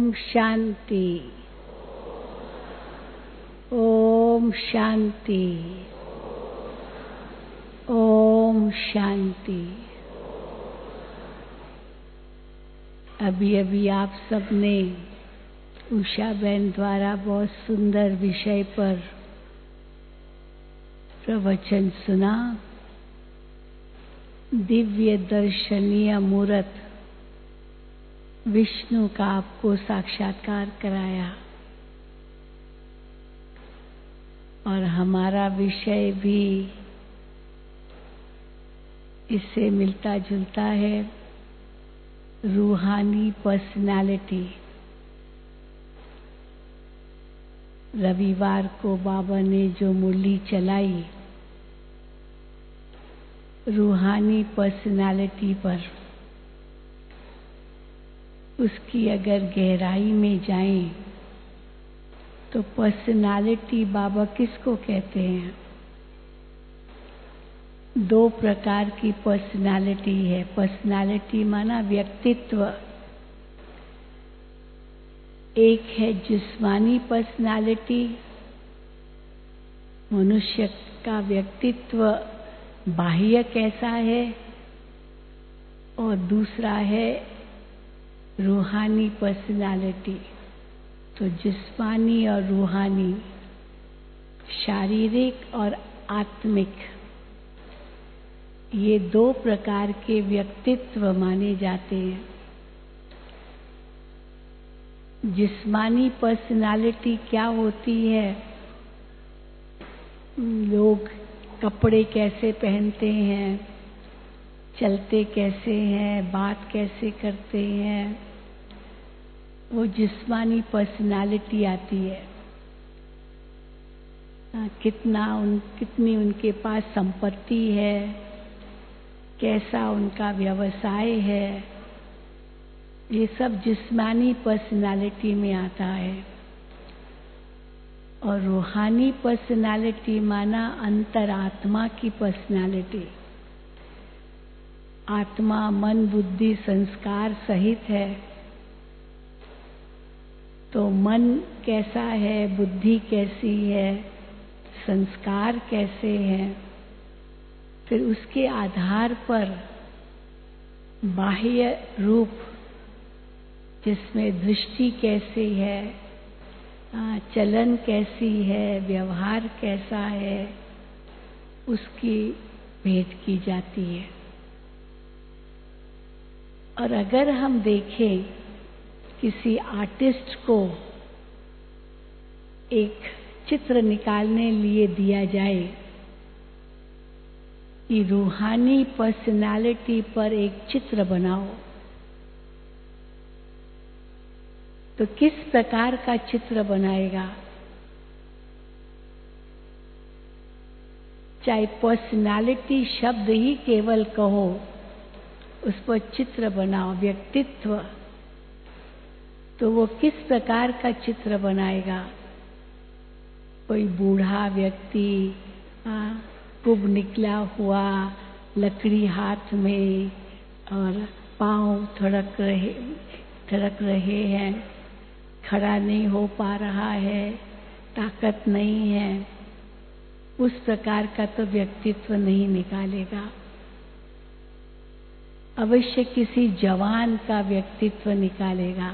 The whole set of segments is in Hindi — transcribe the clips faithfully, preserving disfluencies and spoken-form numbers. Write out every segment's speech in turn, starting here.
शांति। ओम शांति। ओम शांति। अभी अभी आप सबने उषा बहन द्वारा बहुत सुंदर विषय पर प्रवचन सुना। दिव्य दर्शनीय मूर्त विष्णु का आपको साक्षात्कार कराया और हमारा विषय भी इससे मिलता जुलता है। रूहानी पर्सनालिटी। रविवार को बाबा ने जो मुरली चलाई रूहानी पर्सनालिटी पर, उसकी अगर गहराई में जाएं तो पर्सनालिटी बाबा किसको कहते हैं? दो प्रकार की पर्सनालिटी है। पर्सनालिटी माना व्यक्तित्व। एक है जिस्मानी पर्सनालिटी, मनुष्य का व्यक्तित्व बाह्य कैसा है, और दूसरा है रूहानी पर्सनालिटी। तो जिस्मानी और रूहानी, शारीरिक और आत्मिक, ये दो प्रकार के व्यक्तित्व माने जाते हैं। जिस्मानी पर्सनालिटी क्या होती है? लोग कपड़े कैसे पहनते हैं, चलते कैसे हैं, बात कैसे करते हैं, वो जिस्मानी पर्सनालिटी आती है। कितना उन कितनी उनके पास संपत्ति है, कैसा उनका व्यवसाय है, ये सब जिस्मानी पर्सनालिटी में आता है। और रूहानी पर्सनालिटी माना अंतरात्मा की पर्सनालिटी। आत्मा मन बुद्धि संस्कार सहित है। तो मन कैसा है, बुद्धि कैसी है, संस्कार कैसे हैं, फिर उसके आधार पर बाह्य रूप जिसमें दृष्टि कैसी है, चलन कैसी है, व्यवहार कैसा है, उसकी भेंट की जाती है। और अगर हम देखें किसी आर्टिस्ट को एक चित्र निकालने लिए दिया जाए कि रूहानी पर्सनालिटी पर एक चित्र बनाओ, तो किस प्रकार का चित्र बनाएगा? चाहे पर्सनालिटी शब्द ही केवल कहो, उस पर चित्र बनाओ, व्यक्तित्व, तो वो किस प्रकार का चित्र बनाएगा? कोई बूढ़ा व्यक्ति, कुब निकला हुआ, लकड़ी हाथ में और पांव थड़क रहे थड़क रहे हैं, खड़ा नहीं हो पा रहा है, ताकत नहीं है, उस प्रकार का तो व्यक्तित्व नहीं निकालेगा। अवश्य किसी जवान का व्यक्तित्व निकालेगा।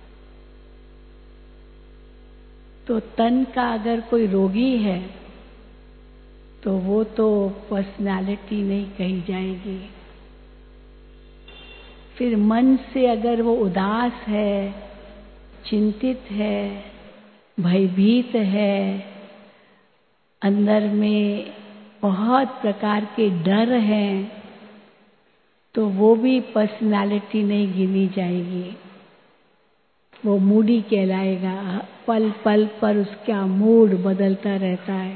तो तन का अगर कोई रोगी है तो वो तो पर्सनालिटी नहीं कही जाएगी। फिर मन से अगर वो उदास है, चिंतित है, भयभीत है, अंदर में बहुत प्रकार के डर हैं, तो वो भी पर्सनालिटी नहीं गिनी जाएगी। वो मूडी कहलाएगा। पल पल पर उसका मूड बदलता रहता है।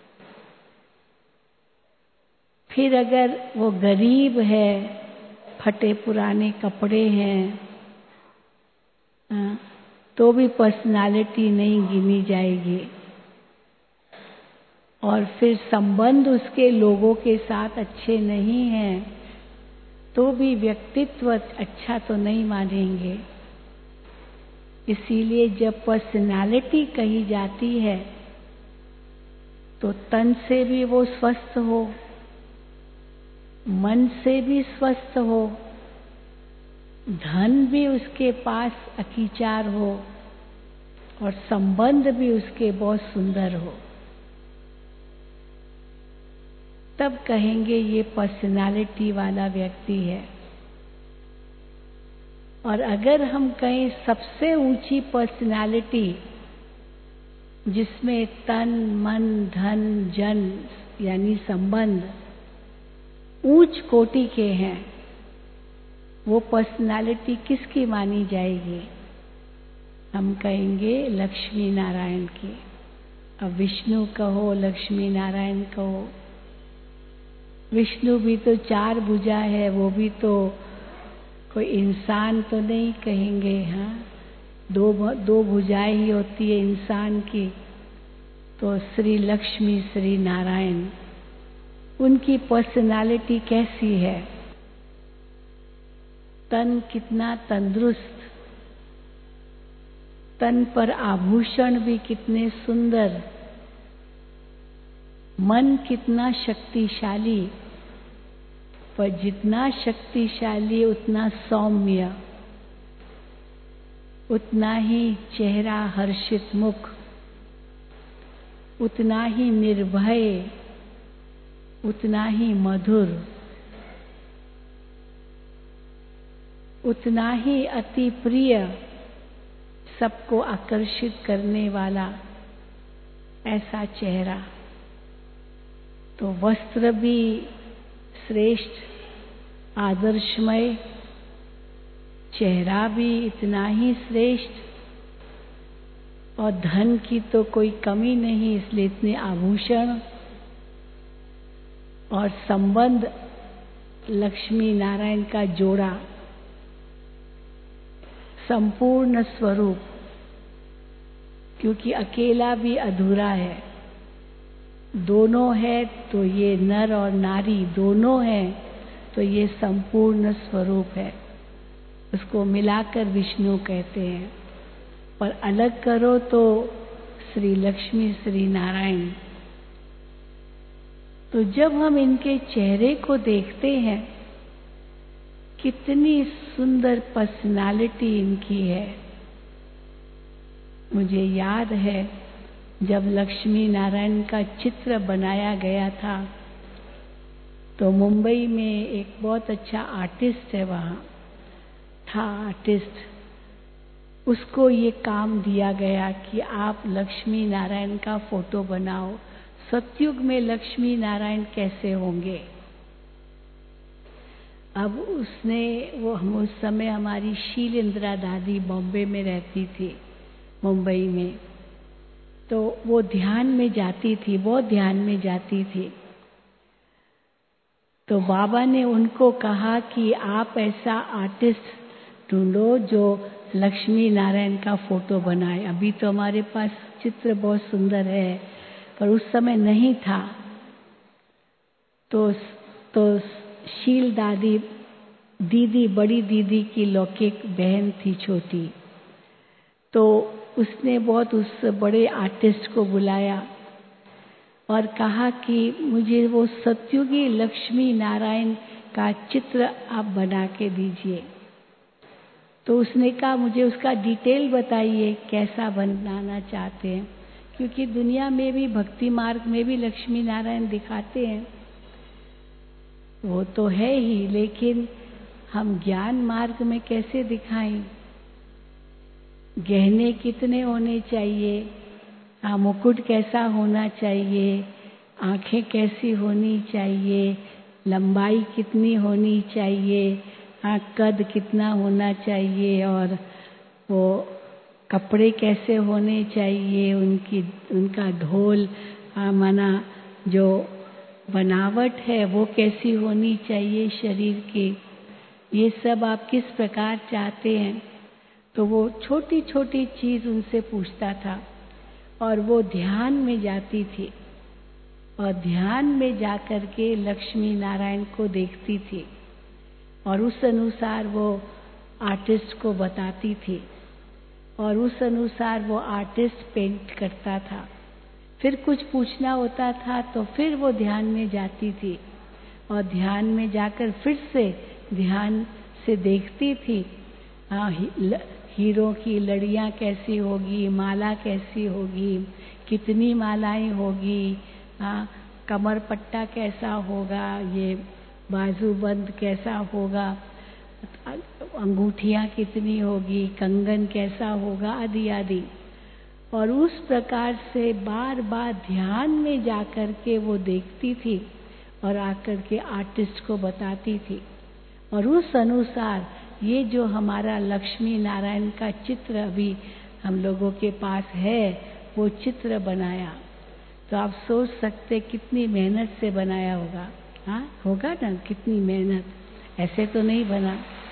फिर अगर वो गरीब है, फटे पुराने कपड़े हैं, तो भी पर्सनालिटी नहीं गिनी जाएगी। और फिर संबंध उसके लोगों के साथ अच्छे नहीं हैं, तो भी व्यक्तित्व अच्छा तो नहीं मानेंगे। इसीलिए जब पर्सनालिटी कही जाती है तो तन से भी वो स्वस्थ हो, मन से भी स्वस्थ हो, धन भी उसके पास अकीचार हो और संबंध भी उसके बहुत सुंदर हो, तब कहेंगे ये पर्सनालिटी वाला व्यक्ति है। और अगर हम कहें सबसे ऊंची पर्सनालिटी जिसमें तन मन धन जन यानी संबंध ऊंच कोटि के हैं, वो पर्सनालिटी किसकी मानी जाएगी? हम कहेंगे लक्ष्मी नारायण की। अब विष्णु कहो, लक्ष्मी नारायण कहो, विष्णु भी तो चार भुजा है, वो भी तो कोई इंसान तो नहीं कहेंगे। हाँ, दो दो भुजाएं ही होती है इंसान की। तो श्री लक्ष्मी श्री नारायण, उनकी पर्सनालिटी कैसी है? तन कितना तंदुरुस्त, तन पर आभूषण भी कितने सुंदर, मन कितना शक्तिशाली, पर जितना शक्तिशाली उतना सौम्य, उतना ही चेहरा हर्षित मुख, उतना ही निर्भय, उतना ही मधुर, उतना ही अति प्रिय, सबको आकर्षित करने वाला ऐसा चेहरा। तो वस्त्र भी श्रेष्ठ आदर्शमय, चेहरा भी इतना ही श्रेष्ठ, और धन की तो कोई कमी नहीं, इसलिए इतने आभूषण, और संबंध लक्ष्मी नारायण का जोड़ा, संपूर्ण स्वरूप, क्योंकि अकेला भी अधूरा है, दोनों है तो ये नर और नारी दोनों हैं, तो ये संपूर्ण स्वरूप है। उसको मिलाकर विष्णु कहते हैं, पर अलग करो तो श्री लक्ष्मी श्री नारायण। तो जब हम इनके चेहरे को देखते हैं, कितनी सुंदर पर्सनालिटी इनकी है। मुझे याद है जब लक्ष्मी नारायण का चित्र बनाया गया था, तो मुंबई में एक बहुत अच्छा आर्टिस्ट है, वहाँ था आर्टिस्ट, उसको ये काम दिया गया कि आप लक्ष्मी नारायण का फोटो बनाओ। सतयुग में लक्ष्मी नारायण कैसे होंगे? अब उसने वो हम उस समय हमारी शील इंदिरा दादी बॉम्बे में रहती थी, मुंबई में, तो वो ध्यान में जाती थी, बहुत ध्यान में जाती थी। तो बाबा ने उनको कहा कि आप ऐसा आर्टिस्ट ढूंढो जो लक्ष्मी नारायण का फोटो बनाए। अभी तो हमारे पास चित्र बहुत सुंदर है, पर उस समय नहीं था। तो तो शील दादी, दीदी, बड़ी दीदी की लौकिक बहन थी छोटी, तो उसने बहुत उस बड़े आर्टिस्ट को बुलाया और कहा कि मुझे वो सतयुगी लक्ष्मी नारायण का चित्र आप बना के दीजिए। तो उसने कहा मुझे उसका डिटेल बताइए, कैसा बनाना चाहते हैं, क्योंकि दुनिया में भी भक्ति मार्ग में भी लक्ष्मी नारायण दिखाते हैं, वो तो है ही, लेकिन हम ज्ञान मार्ग में कैसे दिखाएं? गहने कितने होने चाहिए, हाँ, मुकुट कैसा होना चाहिए, आंखें कैसी होनी चाहिए, लंबाई कितनी होनी चाहिए, हाँ, कद कितना होना चाहिए, और वो कपड़े कैसे होने चाहिए, उनकी उनका ढोल, हाँ, माना जो बनावट है वो कैसी होनी चाहिए शरीर की, ये सब आप किस प्रकार चाहते हैं। तो वो छोटी छोटी चीज उनसे पूछता था और वो ध्यान में जाती थी और ध्यान में जाकर के लक्ष्मी नारायण को देखती थी और उस अनुसार वो आर्टिस्ट को बताती थी और उस अनुसार वो आर्टिस्ट पेंट करता था। फिर कुछ पूछना होता था तो फिर वो ध्यान में जाती थी और ध्यान में जाकर फिर से ध्यान से देखती थी, हाँ, हीरों की लड़ियाँ कैसी होगी, माला कैसी होगी, कितनी मालाएं होगी, हाँ, कमर पट्टा कैसा होगा, ये बाजूबंद कैसा होगा, अंगूठियाँ कितनी होगी, कंगन कैसा होगा, आदि आदि। और उस प्रकार से बार बार ध्यान में जाकर के वो देखती थी और आकर के आर्टिस्ट को बताती थी। और उस अनुसार ये जो हमारा लक्ष्मी नारायण का चित्र अभी हम लोगों के पास है, वो चित्र बनाया। तो आप सोच सकते कितनी मेहनत से बनाया होगा। हाँ, होगा ना, कितनी मेहनत, ऐसे तो नहीं बना।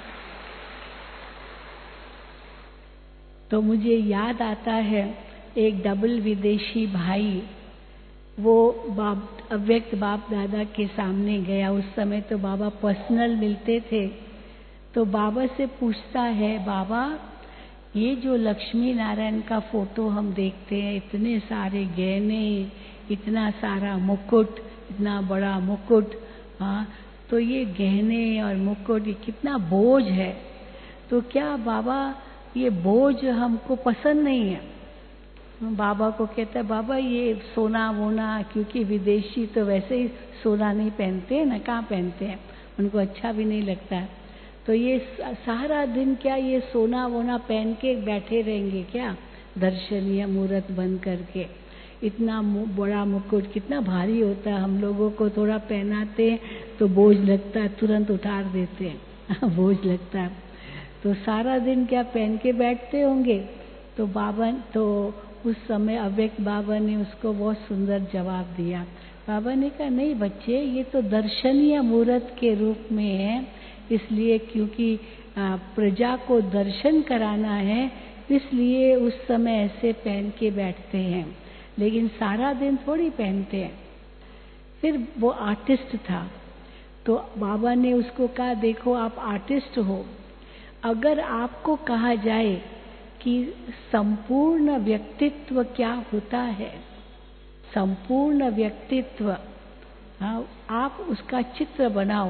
तो मुझे याद आता है एक डबल विदेशी भाई, वो बाप अव्यक्त बाप दादा के सामने गया। उस समय तो बाबा पर्सनल मिलते थे। तो बाबा से पूछता है, बाबा ये जो लक्ष्मी नारायण का फोटो हम देखते हैं, इतने सारे गहने, इतना सारा मुकुट, इतना बड़ा मुकुट, हाँ, तो ये गहने और मुकुट, ये कितना बोझ है। तो क्या बाबा ये बोझ हमको पसंद नहीं है? बाबा को कहता है, बाबा ये सोना वोना, क्योंकि विदेशी तो वैसे ही सोना नहीं पहनते ना, कहाँ पहनते हैं, उनको अच्छा भी नहीं लगता है। तो ये सारा दिन क्या ये सोना वोना पहन के बैठे रहेंगे क्या, दर्शनीय मूर्त बंद करके? इतना बड़ा मुकुट कितना भारी होता है, हम लोगों को थोड़ा पहनाते हैं तो बोझ लगता है, तुरंत उतार देते हैं बोझ लगता है। तो सारा दिन क्या पहन के बैठते होंगे? तो बाबा, तो उस समय अव्यक्त बाबा ने उसको बहुत सुंदर जवाब दिया। बाबा ने कहा, नहीं बच्चे, ये तो दर्शनीय मूर्त के रूप में है, इसलिए क्योंकि प्रजा को दर्शन कराना है, इसलिए उस समय ऐसे पहन के बैठते हैं, लेकिन सारा दिन थोड़ी पहनते हैं। फिर वो आर्टिस्ट था, तो बाबा ने उसको कहा, देखो आप आर्टिस्ट हो, अगर आपको कहा जाए कि संपूर्ण व्यक्तित्व क्या होता है, संपूर्ण व्यक्तित्व, हाँ, आप उसका चित्र बनाओ,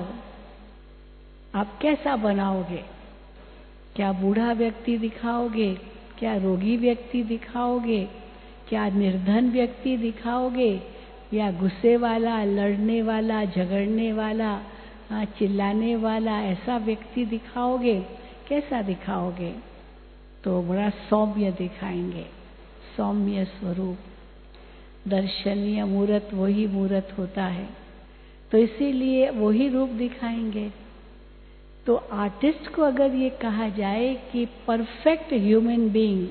आप कैसा बनाओगे? क्या बूढ़ा व्यक्ति दिखाओगे? क्या रोगी व्यक्ति दिखाओगे? क्या निर्धन व्यक्ति दिखाओगे? या गुस्से वाला, लड़ने वाला, झगड़ने वाला, हाँ, चिल्लाने वाला, ऐसा व्यक्ति दिखाओगे? कैसा दिखाओगे? तो बड़ा सौम्य दिखाएंगे, सौम्य स्वरूप। दर्शनीय मूर्त वही मूर्त होता है, तो इसीलिए वही रूप दिखाएंगे। तो आर्टिस्ट को अगर ये कहा जाए कि परफेक्ट ह्यूमन बीइंग,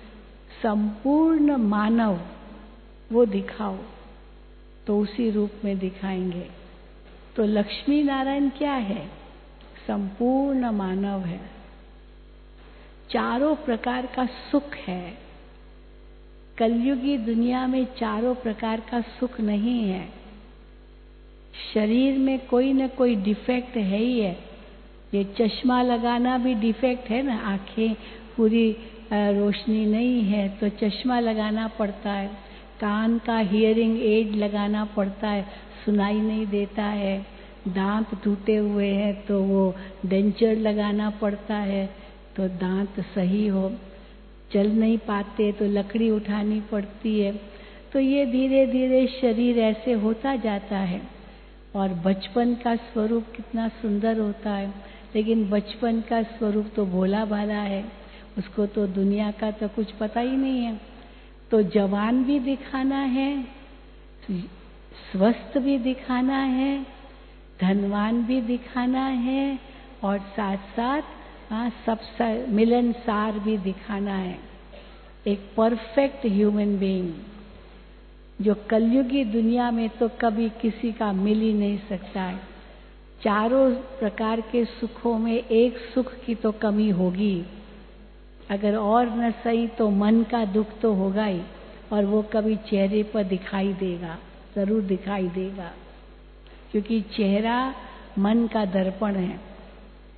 संपूर्ण मानव, वो दिखाओ, तो उसी रूप में दिखाएंगे। तो लक्ष्मी नारायण क्या है? संपूर्ण मानव है, चारों प्रकार का सुख है। कलयुगी दुनिया में चारों प्रकार का सुख नहीं है। शरीर में कोई न कोई डिफेक्ट है ही है। ये चश्मा लगाना भी डिफेक्ट है ना, आंखें पूरी रोशनी नहीं है तो चश्मा लगाना पड़ता है। कान का हियरिंग एड लगाना पड़ता है, सुनाई नहीं देता है। दांत टूटे हुए हैं तो वो डेंचर लगाना पड़ता है तो दांत सही हो। चल नहीं पाते तो लकड़ी उठानी पड़ती है। तो ये धीरे धीरे शरीर ऐसे होता जाता है। और बचपन का स्वरूप कितना सुंदर होता है, लेकिन बचपन का स्वरूप तो भोला भाला है, उसको तो दुनिया का तो कुछ पता ही नहीं है। तो जवान भी दिखाना है, स्वस्थ भी दिखाना है, धनवान भी दिखाना है, और साथ साथ हाँ सब मिलनसार भी दिखाना है। एक परफेक्ट ह्यूमन बीइंग जो कलयुगी दुनिया में तो कभी किसी का मिल ही नहीं सकता है। चारों प्रकार के सुखों में एक सुख की तो कमी होगी, अगर और न सही तो मन का दुख तो होगा ही, और वो कभी चेहरे पर दिखाई देगा, जरूर दिखाई देगा, क्योंकि चेहरा मन का दर्पण है।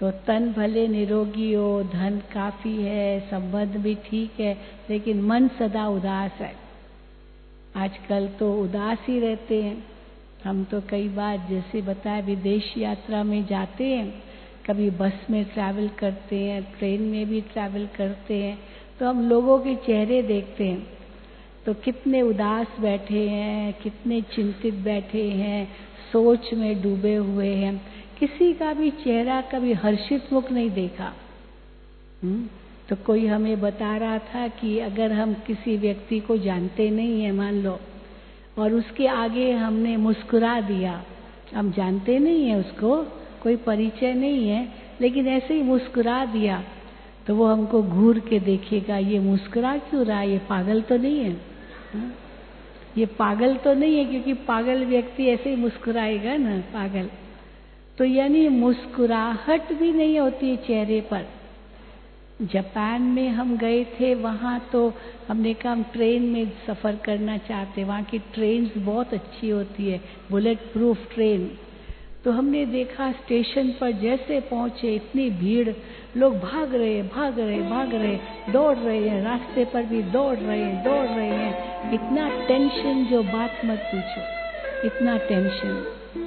तो तन भले निरोगी हो, धन काफी है, संबंध भी ठीक है, लेकिन मन सदा उदास है। आजकल तो उदास ही रहते हैं। हम तो कई बार जैसे बताया विदेश यात्रा में जाते हैं, कभी बस में ट्रैवल करते हैं, ट्रेन में भी ट्रैवल करते हैं, तो हम लोगों के चेहरे देखते हैं तो कितने उदास बैठे हैं, कितने चिंतित बैठे हैं, सोच में डूबे हुए हैं। किसी का भी चेहरा कभी हर्षित मुख नहीं देखा। हुँ? तो कोई हमें बता रहा था कि अगर हम किसी व्यक्ति को जानते नहीं हैं, मान लो, और उसके आगे हमने मुस्कुरा दिया, हम जानते नहीं हैं उसको, कोई परिचय नहीं है, लेकिन ऐसे ही मुस्कुरा दिया, तो वो हमको घूर के देखेगा, ये मुस्कुरा क्यों रहा है, ये पागल तो नहीं है। हाँ? ये पागल तो नहीं है, क्योंकि पागल व्यक्ति ऐसे ही मुस्कुराएगा ना, पागल। तो यानी मुस्कुराहट भी नहीं होती है चेहरे पर। जापान में हम गए थे, वहाँ तो हमने कहा हम ट्रेन में सफ़र करना चाहते, वहाँ की ट्रेन्स बहुत अच्छी होती है, बुलेट प्रूफ ट्रेन। तो हमने देखा स्टेशन पर जैसे पहुँचे इतनी भीड़, लोग भाग रहे भाग रहे भाग रहे दौड़ रहे हैं, रास्ते पर भी दौड़ रहे हैं दौड़ रहे हैं, इतना टेंशन जो बात मत पूछो, इतना टेंशन।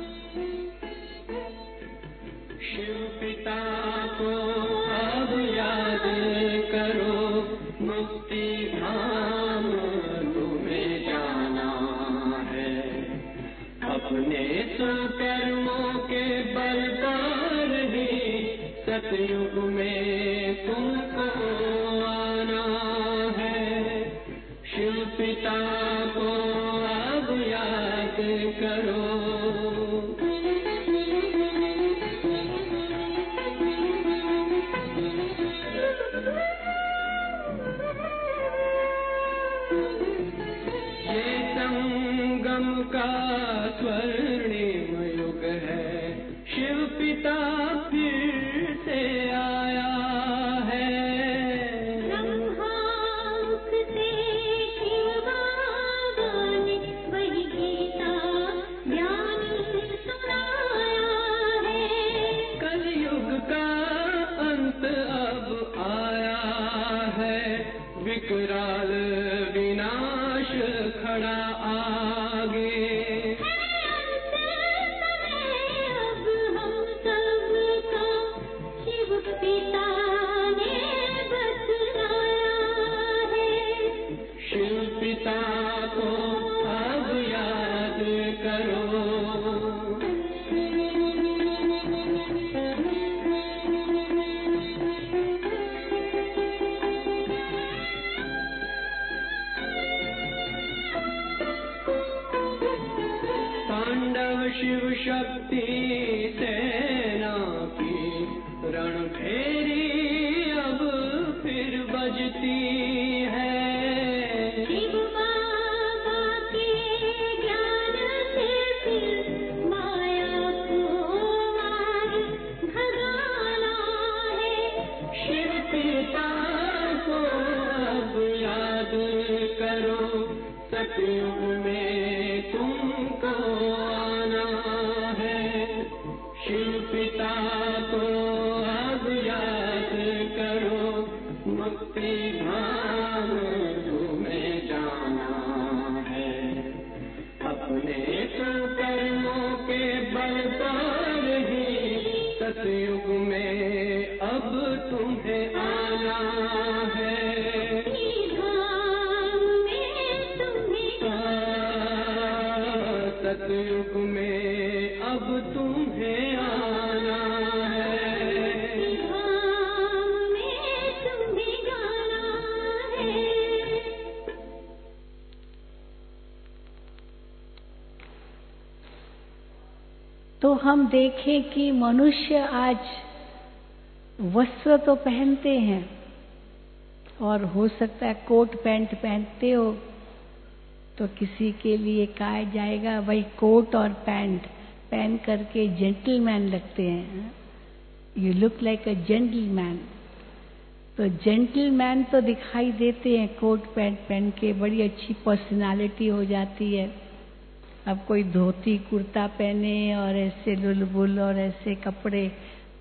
शिव पिता को अब याद करो, मुक्ति धाम तुम्हें जाना है। अपने सुकर्मों के बल पर ही सतयुग में तुमको आना है। शिव पिता को अब याद करो। का स्वर्णिम युग है, शिव पिता फिर से आया है। ब्रह्मामुख से शिव बाबा ने वही गीता ज्ञान सुनाया है। कलयुग का अंत अब आया है, विकराल विनाश खड़ा आगे। अब हम सबको शिव पिता ने बतलाया है। शिव पिता को अब याद करो। शिव शक्ति सेना की रणभेरी अब फिर बजती है। शिव बाबा के ज्ञान से फिर माया को मार भगाना है। शिव पिता को अब याद करो, सतयुग में तुमको शिव पिता को अब याद करो, मुक्ति धाम तुम्हें जाना है। अपने कर्मों के बल पर ही सतयुग में अब तुम्हें आना है। धाम में तुम्हें सतयुग में अब तुम्हें आना है। धाम में तुम्हें जाना है। तो हम देखें कि मनुष्य आज वस्त्र तो पहनते हैं, और हो सकता है कोट पैंट पहनते हो, तो किसी के लिए कहा जाएगा भाई कोट और पैंट पहन करके जेंटलमैन लगते हैं, you look like a gentleman. तो जेंटलमैन तो दिखाई देते हैं कोट पैंट पहन के, बड़ी अच्छी पर्सनालिटी हो जाती है। अब कोई धोती कुर्ता पहने और ऐसे लुलबुल और ऐसे कपड़े,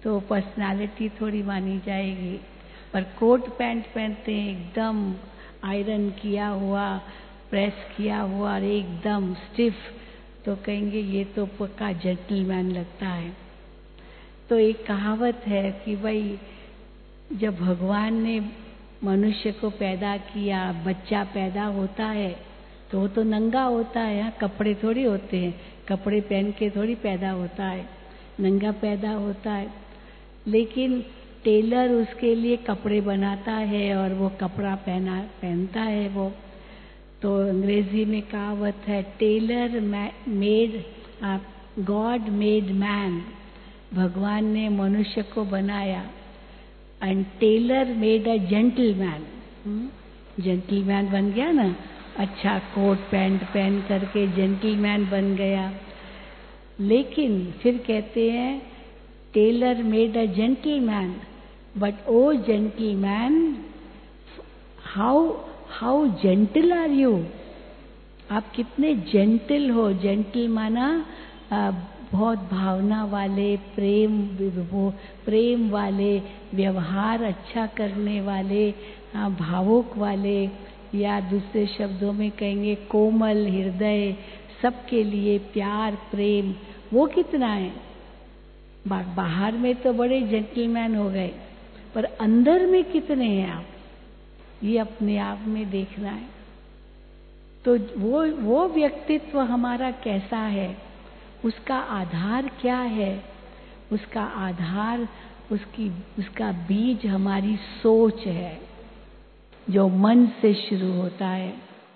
तो पर्सनालिटी थोड़ी मानी जाएगी। पर कोट पैंट पहनते हैं एकदम आयरन किया हुआ, प्रेस किया हुआ और एकदम स्टिफ, तो कहेंगे ये तो पक्का जेंटलमैन लगता है। तो एक कहावत है कि भाई जब भगवान ने मनुष्य को पैदा किया, बच्चा पैदा होता है तो वो तो नंगा होता है, यहाँ कपड़े थोड़ी होते हैं, कपड़े पहन के थोड़ी पैदा होता है, नंगा पैदा होता है। लेकिन टेलर उसके लिए कपड़े बनाता है और वो कपड़ा पहना पहनता है वो। तो अंग्रेजी में कहावत है, tailor made God made man, भगवान ने मनुष्य को बनाया, and tailor made a gentleman, gentleman बन गया ना, अच्छा कोट पैंट पहन करके जेंटलमैन बन गया। लेकिन फिर कहते हैं tailor made a gentleman, but oh gentleman how how gentle are you, आप कितने जेंटल हो। जेंटल माना आ, बहुत भावना वाले, प्रेम वो प्रेम वाले, व्यवहार अच्छा करने वाले, आ, भावुक वाले, या दूसरे शब्दों में कहेंगे कोमल हृदय, सबके लिए प्यार प्रेम, वो कितना है। बा, बाहर में तो बड़े जेंटलमैन हो गए, पर अंदर में कितने हैं आप, ये अपने आप में देखना है। तो वो वो व्यक्तित्व हमारा कैसा है, उसका आधार क्या है, उसका आधार उसकी उसका बीज हमारी सोच है, जो मन से शुरू होता है,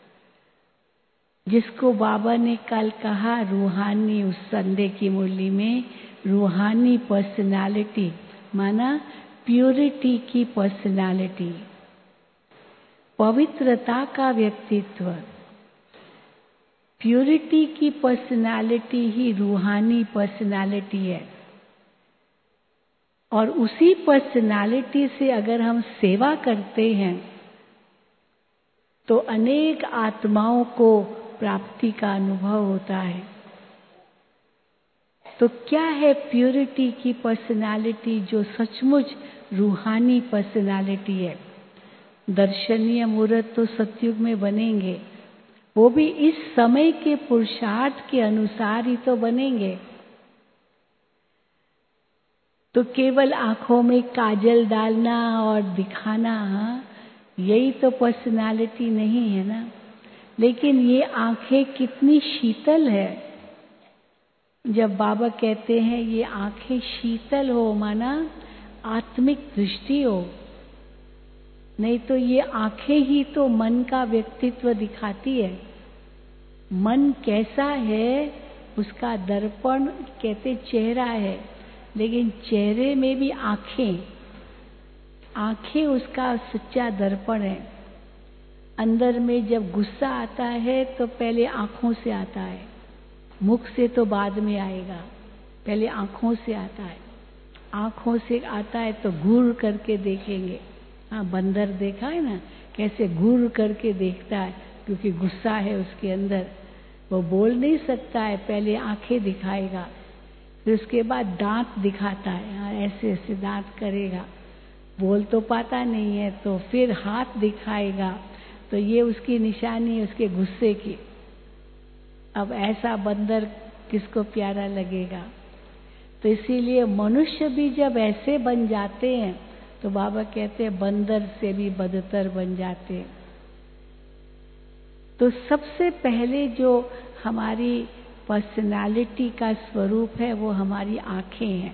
जिसको बाबा ने कल कहा रूहानी, उस संडे की मुरली में, रूहानी पर्सनालिटी माना प्यूरिटी की पर्सनालिटी, पवित्रता का व्यक्तित्व। प्यूरिटी की पर्सनालिटी ही रूहानी पर्सनालिटी है। और उसी पर्सनालिटी से अगर हम सेवा करते हैं तो अनेक आत्माओं को प्राप्ति का अनुभव होता है। तो क्या है प्यूरिटी की पर्सनालिटी, जो सचमुच रूहानी पर्सनालिटी है। दर्शनीय मूर्त तो सतयुग में बनेंगे, वो भी इस समय के पुरुषार्थ के अनुसार ही तो बनेंगे। तो केवल आंखों में काजल डालना और दिखाना, यही तो पर्सनालिटी नहीं है ना। लेकिन ये आंखें कितनी शीतल है, जब बाबा कहते हैं ये आंखें शीतल हो, माना आत्मिक दृष्टि हो। नहीं तो ये आंखें ही तो मन का व्यक्तित्व दिखाती है। मन कैसा है उसका दर्पण कहते चेहरा है, लेकिन चेहरे में भी आंखें, आंखें उसका सच्चा दर्पण है। अंदर में जब गुस्सा आता है तो पहले आंखों से आता है, मुख से तो बाद में आएगा, पहले आंखों से आता है। आंखों से आता है तो घूर करके देखेंगे। हाँ, बंदर देखा है ना, कैसे घूर करके देखता है, क्योंकि गुस्सा है उसके अंदर, वो बोल नहीं सकता है, पहले आंखें दिखाएगा, फिर उसके बाद दांत दिखाता है। हाँ, ऐसे ऐसे दांत करेगा, बोल तो पाता नहीं है, तो फिर हाथ दिखाएगा, तो ये उसकी निशानी है उसके गुस्से की। अब ऐसा बंदर किसको प्यारा लगेगा। तो इसीलिए मनुष्य भी जब ऐसे बन जाते हैं तो बाबा कहते हैं बंदर से भी बदतर बन जाते हैं। तो सबसे पहले जो हमारी पर्सनालिटी का स्वरूप है वो हमारी आंखें हैं।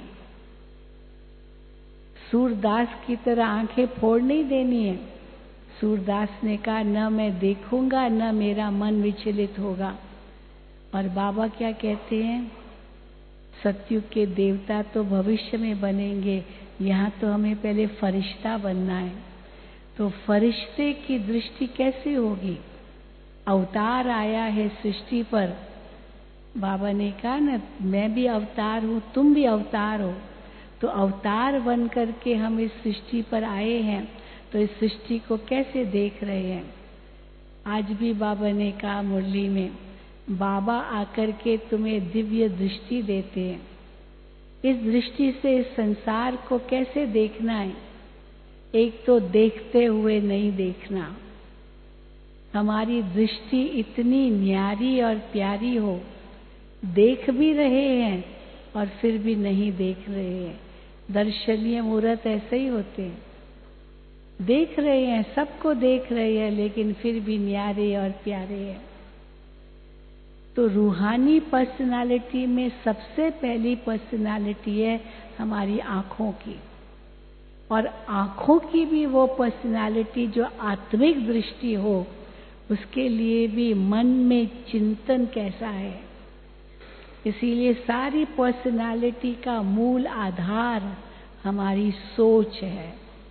सूरदास की तरह आंखें फोड़ नहीं देनी है। सूरदास ने कहा न मैं देखूंगा न मेरा मन विचलित होगा। और बाबा क्या कहते हैं, सतयुग के देवता तो भविष्य में बनेंगे, यहाँ तो हमें पहले फरिश्ता बनना है। तो फरिश्ते की दृष्टि कैसे होगी, अवतार आया है सृष्टि पर। बाबा ने कहा ना, मैं भी अवतार हूँ, तुम भी अवतार हो। तो अवतार बन करके हम इस सृष्टि पर आए हैं, तो इस सृष्टि को कैसे देख रहे हैं। आज भी बाबा ने कहा मुरली में, बाबा आकर के तुम्हें दिव्य दृष्टि देते हैं। इस दृष्टि से इस संसार को कैसे देखना है? एक तो देखते हुए नहीं देखना। हमारी दृष्टि इतनी न्यारी और प्यारी हो, देख भी रहे हैं और फिर भी नहीं देख रहे हैं। दर्शनीय मूर्त ऐसे ही होते हैं, देख रहे हैं, सबको देख रहे हैं, लेकिन फिर भी न्यारे और प्यारे हैं। तो रूहानी पर्सनालिटी में सबसे पहली पर्सनालिटी है हमारी आंखों की, और आंखों की भी वो पर्सनालिटी जो आत्मिक दृष्टि हो, उसके लिए भी मन में चिंतन कैसा है। इसीलिए सारी पर्सनालिटी का मूल आधार हमारी सोच है।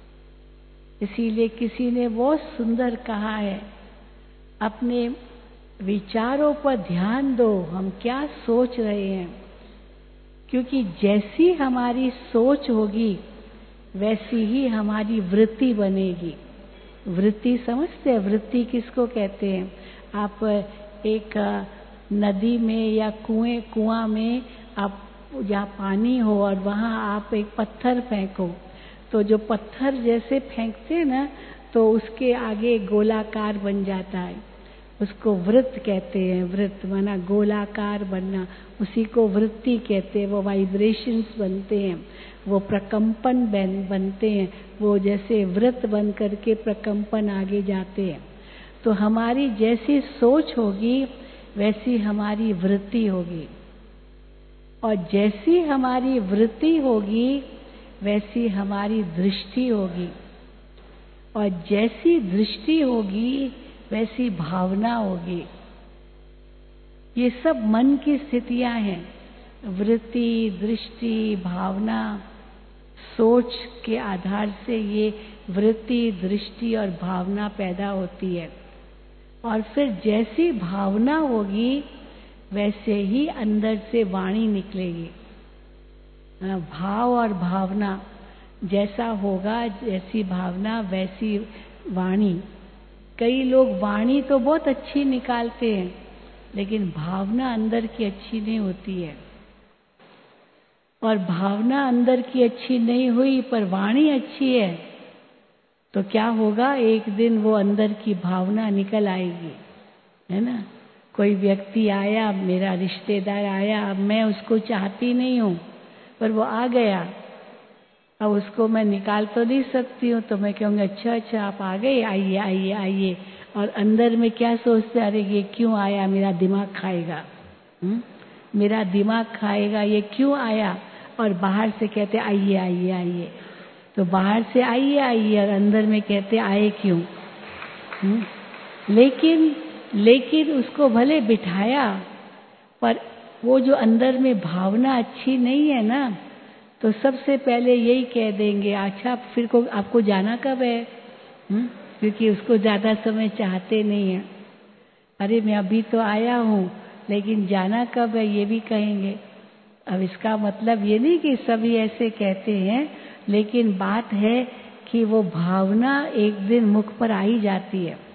इसीलिए किसी ने बहुत सुंदर कहा है, अपने विचारों पर ध्यान दो, हम क्या सोच रहे हैं। क्योंकि जैसी हमारी सोच होगी वैसी ही हमारी वृत्ति बनेगी। वृत्ति समझते हैं? वृत्ति किसको कहते हैं? आप एक नदी में या कुएं कुआं में आप जहाँ पानी हो और वहाँ आप एक पत्थर फेंको, तो जो पत्थर जैसे फेंकते हैं ना, तो उसके आगे गोलाकार बन जाता है, उसको वृत्त कहते हैं। वृत्त माना गोलाकार बनना, उसी को वृत्ति कहते हैं। वो वाइब्रेशंस बनते हैं, वो प्रकंपन बन बनते हैं, वो जैसे वृत्त बन करके प्रकंपन आगे जाते हैं। तो हमारी जैसी सोच होगी वैसी हमारी वृत्ति होगी, और जैसी हमारी वृत्ति होगी वैसी हमारी दृष्टि होगी, और जैसी दृष्टि होगी वैसी भावना होगी। ये सब मन की स्थितियां हैं। वृत्ति, दृष्टि, भावना, सोच के आधार से ये वृत्ति, दृष्टि और भावना पैदा होती है। और फिर जैसी भावना होगी वैसे ही अंदर से वाणी निकलेगी। भाव और भावना जैसा होगा, जैसी भावना वैसी वाणी। कई लोग वाणी तो बहुत अच्छी निकालते हैं, लेकिन भावना अंदर की अच्छी नहीं होती है। और भावना अंदर की अच्छी नहीं हुई पर वाणी अच्छी है, तो क्या होगा? एक दिन वो अंदर की भावना निकल आएगी, है ना। कोई व्यक्ति आया, मेरा रिश्तेदार आया, अब मैं उसको चाहती नहीं हूँ, पर वो आ गया। अब उसको मैं निकाल तो नहीं सकती हूँ, तो मैं कहूँगी अच्छा अच्छा आप आ गए, आइए आइए आइए। और अंदर में क्या सोचते, अरे ये क्यों आया, मेरा दिमाग खाएगा, हुँ? मेरा दिमाग खाएगा, ये क्यों आया। और बाहर से कहते आइए आइए आइए, तो बाहर से आइए आइए और अंदर में कहते आए क्यों। हुँ? लेकिन लेकिन उसको भले बिठाया, पर वो जो अंदर में भावना अच्छी नहीं है ना, तो सबसे पहले यही कह देंगे, अच्छा फिर को आपको जाना कब है। हुँ? क्योंकि उसको ज़्यादा समय चाहते नहीं है। अरे मैं अभी तो आया हूँ, लेकिन जाना कब है, ये भी कहेंगे। अब इसका मतलब ये नहीं कि सभी ऐसे कहते हैं, लेकिन बात है कि वो भावना एक दिन मुख पर आ ही जाती है।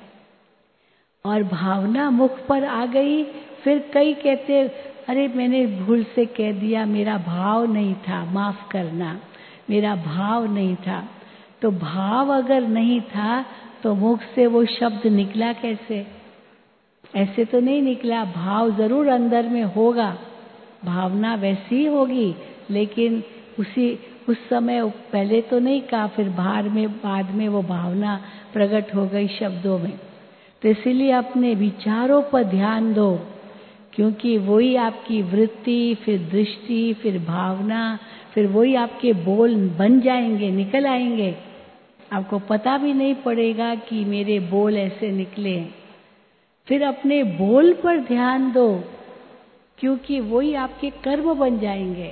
और भावना मुख पर आ गई, फिर कई कहते अरे मैंने भूल से कह दिया, मेरा भाव नहीं था, माफ करना, मेरा भाव नहीं था। तो भाव अगर नहीं था तो मुख से वो शब्द निकला कैसे? ऐसे तो नहीं निकला। भाव जरूर अंदर में होगा, भावना वैसी ही होगी, लेकिन उसी उस समय पहले तो नहीं कहा, फिर बाहर में बाद में वो भावना प्रकट हो गई शब्दों में। तो इसीलिए अपने विचारों पर ध्यान दो, क्योंकि वही आपकी वृत्ति, फिर दृष्टि, फिर भावना, फिर वही आपके बोल बन जाएंगे, निकल आएंगे। आपको पता भी नहीं पड़ेगा कि मेरे बोल ऐसे निकले। फिर अपने बोल पर ध्यान दो, क्योंकि वही आपके कर्म बन जाएंगे।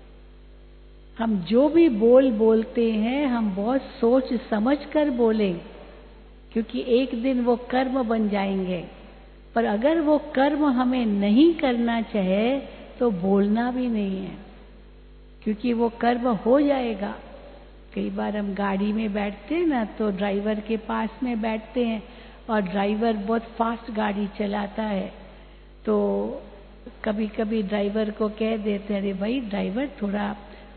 हम जो भी बोल बोलते हैं, हम बहुत सोच समझ कर बोलें, क्योंकि एक दिन वो कर्म बन जाएंगे। पर अगर वो कर्म हमें नहीं करना चाहे तो बोलना भी नहीं है, क्योंकि वो कर्म हो जाएगा। कई बार हम गाड़ी में बैठते हैं ना, तो ड्राइवर के पास में बैठते हैं और ड्राइवर बहुत फास्ट गाड़ी चलाता है, तो कभी कभी ड्राइवर को कह देते हैं, अरे भाई ड्राइवर थोड़ा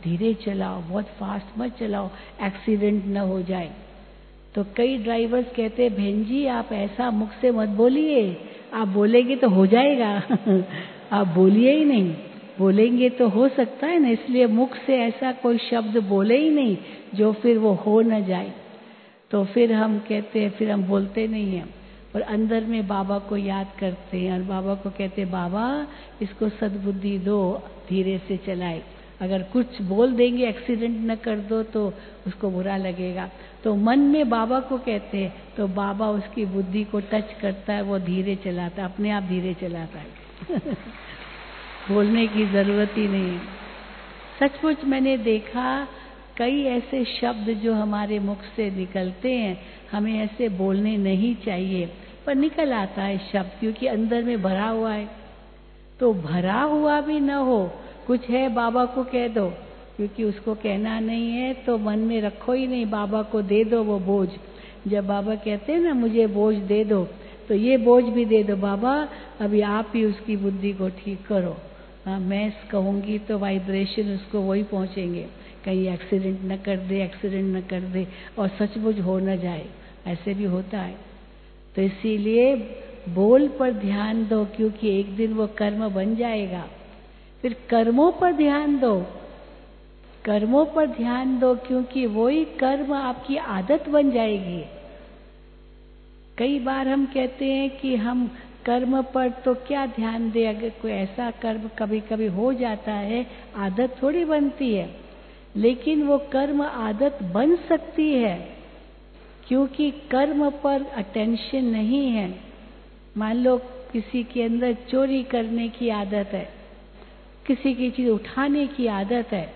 धीरे चलाओ, बहुत फास्ट मत चलाओ, एक्सीडेंट न हो जाए। तो कई ड्राइवर्स कहते हैं, बहन जी आप ऐसा मुख से मत बोलिए, आप बोलेंगे तो हो जाएगा आप बोलिए ही नहीं, बोलेंगे तो हो सकता है ना, इसलिए मुख से ऐसा कोई शब्द बोले ही नहीं जो फिर वो हो न जाए। तो फिर हम कहते हैं, फिर हम बोलते नहीं हैं, और अंदर में बाबा को याद करते हैं और बाबा को कहते हैं, बाबा इसको सद्बुद्धि दो, धीरे से चलाए। अगर कुछ बोल देंगे एक्सीडेंट न कर दो तो उसको बुरा लगेगा। तो मन में बाबा को कहते हैं, तो बाबा उसकी बुद्धि को टच करता है, वो धीरे चलाता है, अपने आप धीरे चलाता है बोलने की जरूरत ही नहीं। सचमुच मैंने देखा कई ऐसे शब्द जो हमारे मुख से निकलते हैं, हमें ऐसे बोलने नहीं चाहिए, पर निकल आता है शब्द, क्योंकि अंदर में भरा हुआ है। तो भरा हुआ भी न हो, कुछ है बाबा को कह दो, क्योंकि उसको कहना नहीं है तो मन में रखो ही नहीं, बाबा को दे दो वो बोझ। जब बाबा कहते हैं ना मुझे बोझ दे दो, तो ये बोझ भी दे दो, बाबा अभी आप ही उसकी बुद्धि को ठीक करो। हाँ, मैं कहूँगी तो वाइब्रेशन उसको वही पहुँचेंगे, कहीं एक्सीडेंट न कर दे, एक्सीडेंट न कर दे और सचमुच हो न जाए, ऐसे भी होता है। तो इसीलिए बोल पर ध्यान दो, क्योंकि एक दिन वो कर्म बन जाएगा। फिर कर्मों पर ध्यान दो, कर्मों पर ध्यान दो, क्योंकि वही कर्म आपकी आदत बन जाएगी। कई बार हम कहते हैं कि हम कर्म पर तो क्या ध्यान दे, अगर कोई ऐसा कर्म कभी कभी हो जाता है, आदत थोड़ी बनती है, लेकिन वो कर्म आदत बन सकती है, क्योंकि कर्म पर अटेंशन नहीं है। मान लो किसी के अंदर चोरी करने की आदत है, किसी की चीज उठाने की आदत है।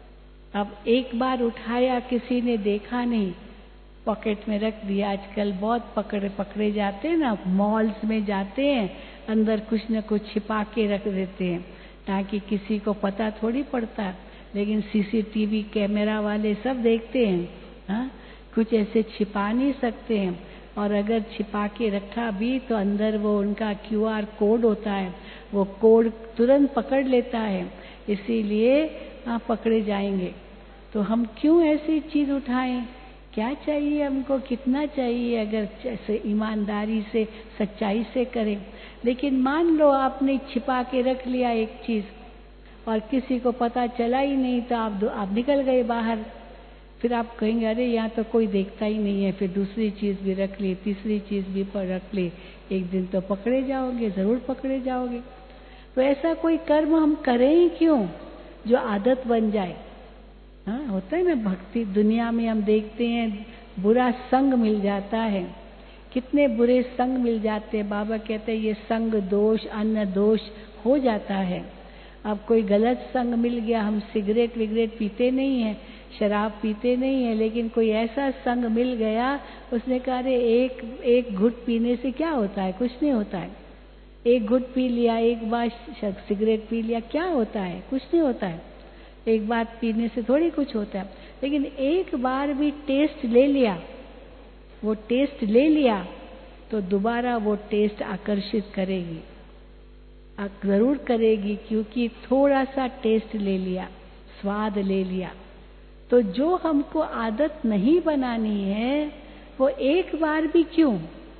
अब एक बार उठाया, किसी ने देखा नहीं, पॉकेट में रख दिया। आजकल बहुत पकड़े पकड़े जाते हैं ना, मॉल्स में जाते हैं, अंदर कुछ न कुछ छिपा के रख देते हैं, ताकि किसी को पता थोड़ी पड़ता, लेकिन सीसीटीवी कैमरा वाले सब देखते हैं। हाँ, कुछ ऐसे छिपा नहीं सकते हैं, और अगर छिपा के रखा भी तो अंदर वो उनका क्यूआर कोड होता है, वो कोड तुरंत पकड़ लेता है, इसीलिए हाँ पकड़े जाएंगे। तो हम क्यों ऐसी चीज उठाएं? क्या चाहिए हमको, कितना चाहिए, अगर जैसे ईमानदारी से सच्चाई से करें। लेकिन मान लो आपने छिपा के रख लिया एक चीज और किसी को पता चला ही नहीं, तो आप आप निकल गए बाहर, फिर आप कहेंगे अरे यहाँ तो कोई देखता ही नहीं है, फिर दूसरी चीज भी रख ली, तीसरी चीज भी पर रख ली, एक दिन तो पकड़े जाओगे, जरूर पकड़े जाओगे। तो ऐसा कोई कर्म हम करें ही क्यों जो आदत बन जाए। हाँ, होता है ना, भक्ति दुनिया में हम देखते हैं बुरा संग मिल जाता है, कितने बुरे संग मिल जाते हैं। बाबा कहते हैं ये संग दोष अन्न दोष हो जाता है। अब कोई गलत संग मिल गया, हम सिगरेट विगरेट पीते नहीं है, शराब पीते नहीं है, लेकिन कोई ऐसा संग मिल गया, उसने कहा अरे एक एक घुट पीने से क्या होता है, कुछ नहीं होता है। एक घुट पी लिया, एक बार सिगरेट पी लिया, क्या होता है, कुछ नहीं होता है। एक बार पीने से थोड़ी कुछ होता है, लेकिन एक बार भी टेस्ट ले लिया, वो टेस्ट ले लिया तो दोबारा वो टेस्ट आकर्षित करेगी, जरूर करेगी, क्योंकि थोड़ा सा टेस्ट ले लिया, स्वाद ले लिया। तो जो हमको आदत नहीं बनानी है, वो एक बार भी क्यों,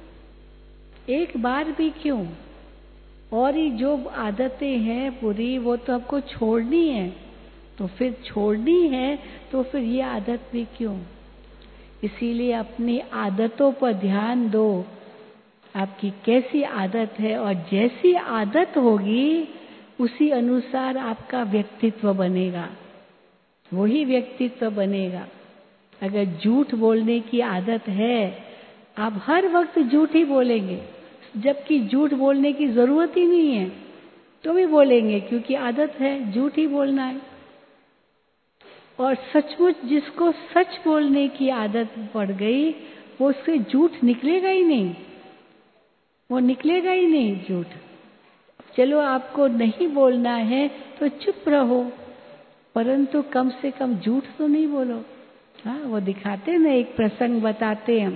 एक बार भी क्यों, और ये जो आदतें हैं बुरी, वो तो हमको छोड़नी है, तो फिर छोड़नी है तो फिर ये आदत भी क्यों। इसीलिए अपनी आदतों पर ध्यान दो, आपकी कैसी आदत है, और जैसी आदत होगी उसी अनुसार आपका व्यक्तित्व बनेगा, वही व्यक्तित्व बनेगा। अगर झूठ बोलने की आदत है, आप हर वक्त झूठ ही बोलेंगे, जबकि झूठ बोलने की जरूरत ही नहीं है, तो भी बोलेंगे, क्योंकि आदत है, झूठ ही बोलना है। और सचमुच जिसको सच बोलने की आदत पड़ गई, वो उससे झूठ निकलेगा ही नहीं, वो निकलेगा ही नहीं झूठ। चलो आपको नहीं बोलना है तो चुप रहो, परंतु कम से कम झूठ तो नहीं बोलो। हाँ, वो दिखाते हैं ना, एक प्रसंग बताते हैं,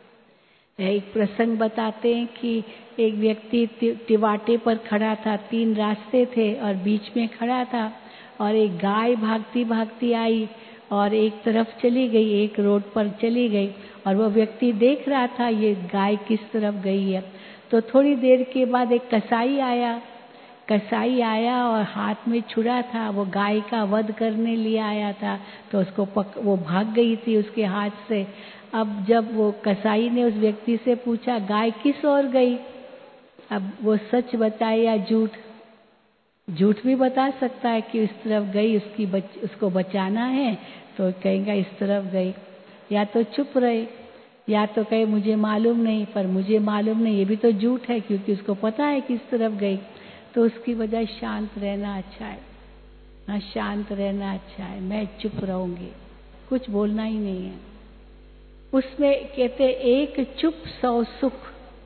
एक प्रसंग बताते हैं कि एक व्यक्ति तिवाटे पर खड़ा था, तीन रास्ते थे और बीच में खड़ा था, और एक गाय भागती भागती आई और एक तरफ चली गई, एक रोड पर चली गई, और वो व्यक्ति देख रहा था ये गाय किस तरफ गई है। तो थोड़ी देर के बाद एक कसाई आया कसाई आया और हाथ में छुरा था, वो गाय का वध करने लिए आया था। तो उसको पक, वो भाग गई थी उसके हाथ से। अब जब वो कसाई ने उस व्यक्ति से पूछा गाय किस ओर गई, अब वो सच बताए या झूठ, झूठ भी बता सकता है कि इस तरफ गई, उसकी बच, उसको बचाना है तो कहेगा इस तरफ गई, या तो चुप रहे, या तो कहे मुझे मालूम नहीं, पर मुझे मालूम नहीं ये भी तो झूठ है क्योंकि उसको पता है किस तरफ गई। तो उसकी वजह शांत रहना अच्छा है। हाँ, शांत रहना अच्छा है, मैं चुप रहूंगी, कुछ बोलना ही नहीं है। उसमें कहते एक चुप सौ सुख,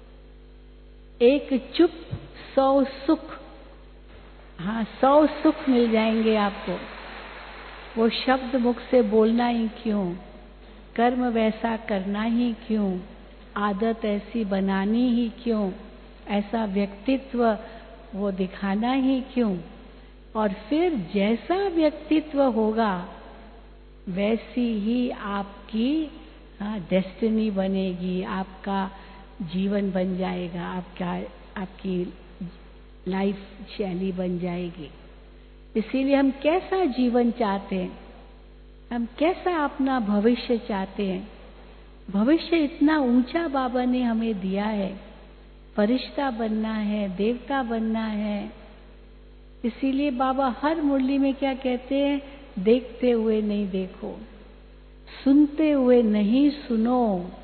एक चुप सौ सुख। हाँ, सौ सुख मिल जाएंगे आपको। वो शब्द मुख से बोलना ही क्यों, कर्म वैसा करना ही क्यों, आदत ऐसी बनानी ही क्यों, ऐसा व्यक्तित्व वो दिखाना ही क्यों। और फिर जैसा व्यक्तित्व होगा वैसी ही आपकी डेस्टिनी बनेगी, आपका जीवन बन जाएगा, आपका आपकी लाइफ शैली बन जाएगी। इसीलिए हम कैसा जीवन चाहते हैं, हम कैसा अपना भविष्य चाहते हैं। भविष्य इतना ऊंचा बाबा ने हमें दिया है, फरिश्ता बनना है, देवता बनना है। इसीलिए बाबा हर मुरली में क्या कहते हैं, देखते हुए नहीं देखो, सुनते हुए नहीं सुनो।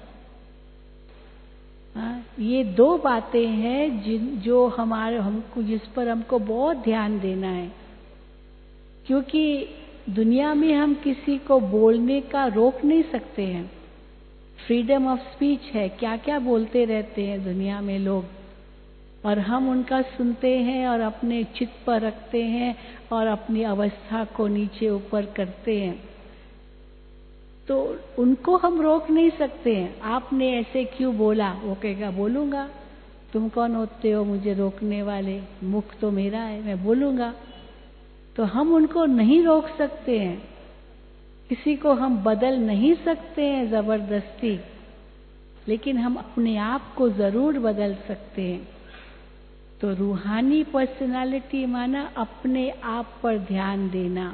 हाँ, ये दो बातें हैं जिन जो हमारे हमको जिस पर हमको बहुत ध्यान देना है, क्योंकि दुनिया में हम किसी को बोलने का रोक नहीं सकते हैं। फ्रीडम ऑफ स्पीच है, क्या क्या बोलते रहते हैं दुनिया में लोग, और हम उनका सुनते हैं और अपने चित्त पर रखते हैं और अपनी अवस्था को नीचे ऊपर करते हैं। तो उनको हम रोक नहीं सकते हैं। आपने ऐसे क्यों बोला, वो कहेगा बोलूंगा, तुम कौन होते हो मुझे रोकने वाले, मुख तो मेरा है, मैं बोलूंगा। तो हम उनको नहीं रोक सकते हैं, किसी को हम बदल नहीं सकते हैं जबरदस्ती, लेकिन हम अपने आप को जरूर बदल सकते हैं। तो रूहानी पर्सनालिटी माना अपने आप पर ध्यान देना।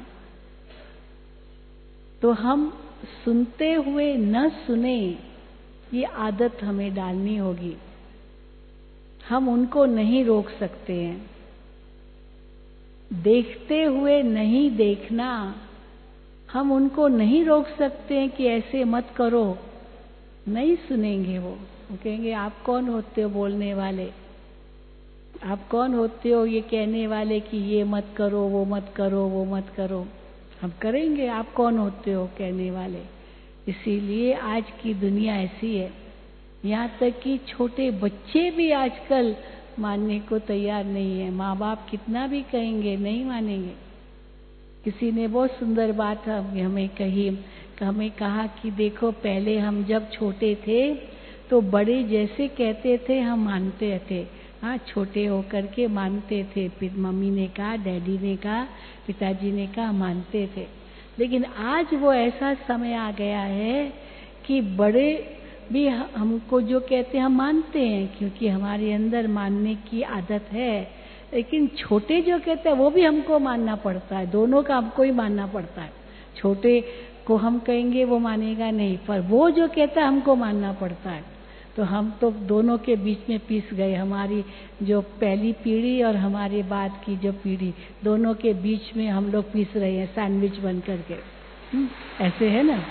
तो हम सुनते हुए न सुने, ये आदत हमें डालनी होगी। हम उनको नहीं रोक सकते हैं। देखते हुए नहीं देखना, हम उनको नहीं रोक सकते हैं कि ऐसे मत करो, नहीं सुनेंगे वो। वो कहेंगे आप कौन होते हो बोलने वाले, आप कौन होते हो ये कहने वाले कि ये मत करो, वो मत करो, वो मत करो। हम करेंगे, आप कौन होते हो कहने वाले। इसीलिए आज की दुनिया ऐसी है, यहाँ तक कि छोटे बच्चे भी आजकल मानने को तैयार नहीं है। माँ बाप कितना भी कहेंगे नहीं मानेंगे। किसी ने बहुत सुंदर बात हमें कही, हमें कहा कि देखो पहले हम जब छोटे थे तो बड़े जैसे कहते थे हम मानते थे। हाँ, छोटे होकर के मानते थे, फिर मम्मी ने कहा, डैडी ने कहा, पिताजी ने कहा, मानते थे। लेकिन आज वो ऐसा समय आ गया है कि बड़े भी हमको जो कहते हैं हम मानते हैं, क्योंकि हमारे अंदर मानने की आदत है। लेकिन छोटे जो कहते हैं वो भी हमको मानना पड़ता है, दोनों का हमको ही मानना पड़ता है। छोटे को हम कहेंगे वो मानेगा नहीं, पर वो जो कहता है हमको मानना पड़ता है। तो हम तो दोनों के बीच में पिस गए, हमारी जो पहली पीढ़ी और हमारे बाद की जो पीढ़ी, दोनों के बीच में हम लोग पिस रहे हैं सैंडविच बन करके। ऐसे है ना।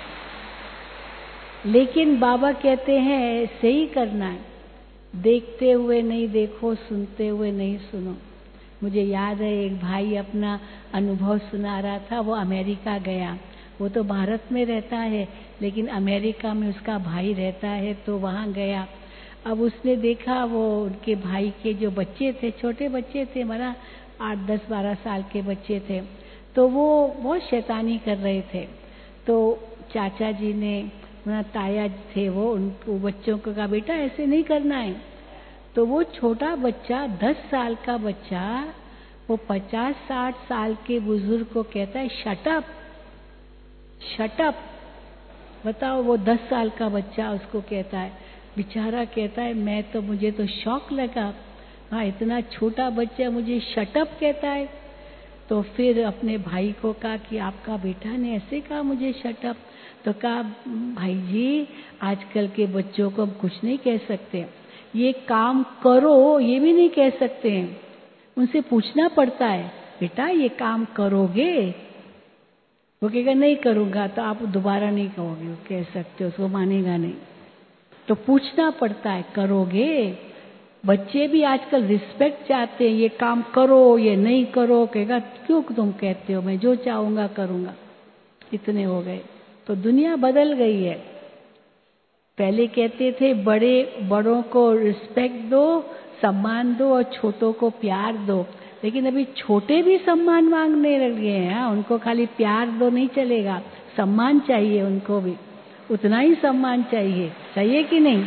लेकिन बाबा कहते हैं ऐसे ही करना है, देखते हुए नहीं देखो, सुनते हुए नहीं सुनो। मुझे याद है एक भाई अपना अनुभव सुना रहा था, वो अमेरिका गया। वो तो भारत में रहता है लेकिन अमेरिका में उसका भाई रहता है, तो वहाँ गया। अब उसने देखा वो उनके भाई के जो बच्चे थे, छोटे बच्चे थे, हमारा आठ दस बारह साल के बच्चे थे, तो वो बहुत शैतानी कर रहे थे। तो चाचा जी ने, ताया थे वो, उनको बच्चों को कहा बेटा ऐसे नहीं करना है। तो वो छोटा बच्चा, दस साल का बच्चा, वो पचास साठ साल के बुजुर्ग को कहता है शट अप, शट अप। बताओ, वो दस साल का बच्चा उसको कहता है, बेचारा कहता है मैं तो, मुझे तो शौक लगा, हाँ इतना छोटा बच्चा मुझे शट अप कहता है। तो फिर अपने भाई को कहा कि आपका बेटा ने ऐसे कहा मुझे शट अप। तो कहा भाई जी, आजकल के बच्चों को हम कुछ नहीं कह सकते, ये काम करो ये भी नहीं कह सकते हैं, उनसे पूछना पड़ता है बेटा ये काम करोगे? वो कहेगा नहीं करूंगा, तो आप दोबारा नहीं कहोगे, वो कह सकते हो, उसको मानेगा नहीं। तो पूछना पड़ता है करोगे? बच्चे भी आजकल रिस्पेक्ट चाहते हैं, ये काम करो ये नहीं करो, कहेगा क्यों तुम कहते हो, मैं जो चाहूंगा करूंगा। इतने हो गए। तो दुनिया बदल गई है। पहले कहते थे बड़े बड़ों को रिस्पेक्ट दो, सम्मान दो और छोटों को प्यार दो, लेकिन अभी छोटे भी सम्मान मांगने लगे हैं। उनको खाली प्यार दो नहीं चलेगा, सम्मान चाहिए उनको भी, उतना ही सम्मान चाहिए, चाहिए कि नहीं?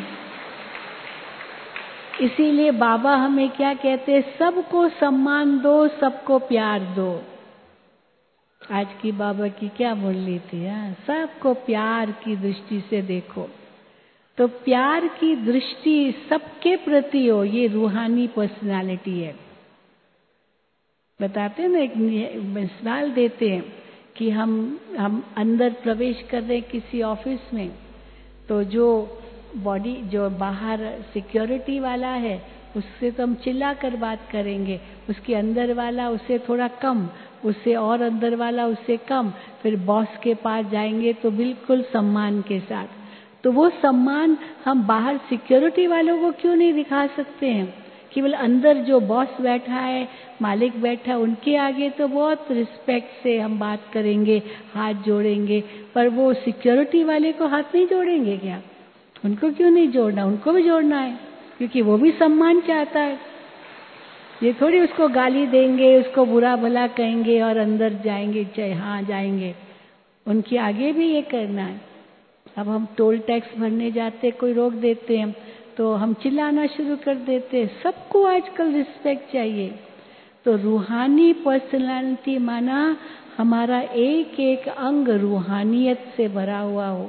इसीलिए बाबा हमें क्या कहते हैं, सबको सम्मान दो, सबको प्यार दो। आज की बाबा की क्या मुरली थी, हाँ? सबको प्यार की दृष्टि से देखो। तो प्यार की दृष्टि सबके प्रति हो, ये रूहानी पर्सनालिटी है। बताते हैं ना, एक मिसाल देते हैं कि हम हम अंदर प्रवेश कर रहे हैं किसी ऑफिस में, तो जो बॉडी जो बाहर सिक्योरिटी वाला है उससे तो हम चिल्ला कर बात करेंगे, उसके अंदर वाला उससे थोड़ा कम, उससे और अंदर वाला उससे कम, फिर बॉस के पास जाएंगे तो बिल्कुल सम्मान के साथ। तो वो सम्मान हम बाहर सिक्योरिटी वालों को क्यों नहीं दिखा सकते हैं? केवल अंदर जो बॉस बैठा है, मालिक बैठा है, उनके आगे तो बहुत रिस्पेक्ट से हम बात करेंगे, हाथ जोड़ेंगे, पर वो सिक्योरिटी वाले को हाथ नहीं जोड़ेंगे क्या? उनको क्यों नहीं जोड़ना? उनको भी जोड़ना है, क्योंकि वो भी सम्मान चाहता है। ये थोड़ी उसको गाली देंगे, उसको बुरा भला कहेंगे और अंदर जाएंगे, चाहे हाँ जाएंगे, उनके आगे भी ये करना है। अब हम टोल टैक्स भरने जाते, कोई रोक देते हैं तो हम चिल्लाना शुरू कर देते। सबको आजकल रिस्पेक्ट चाहिए। तो रूहानी पर्सनालिटी माना हमारा एक एक अंग रूहानियत से भरा हुआ हो।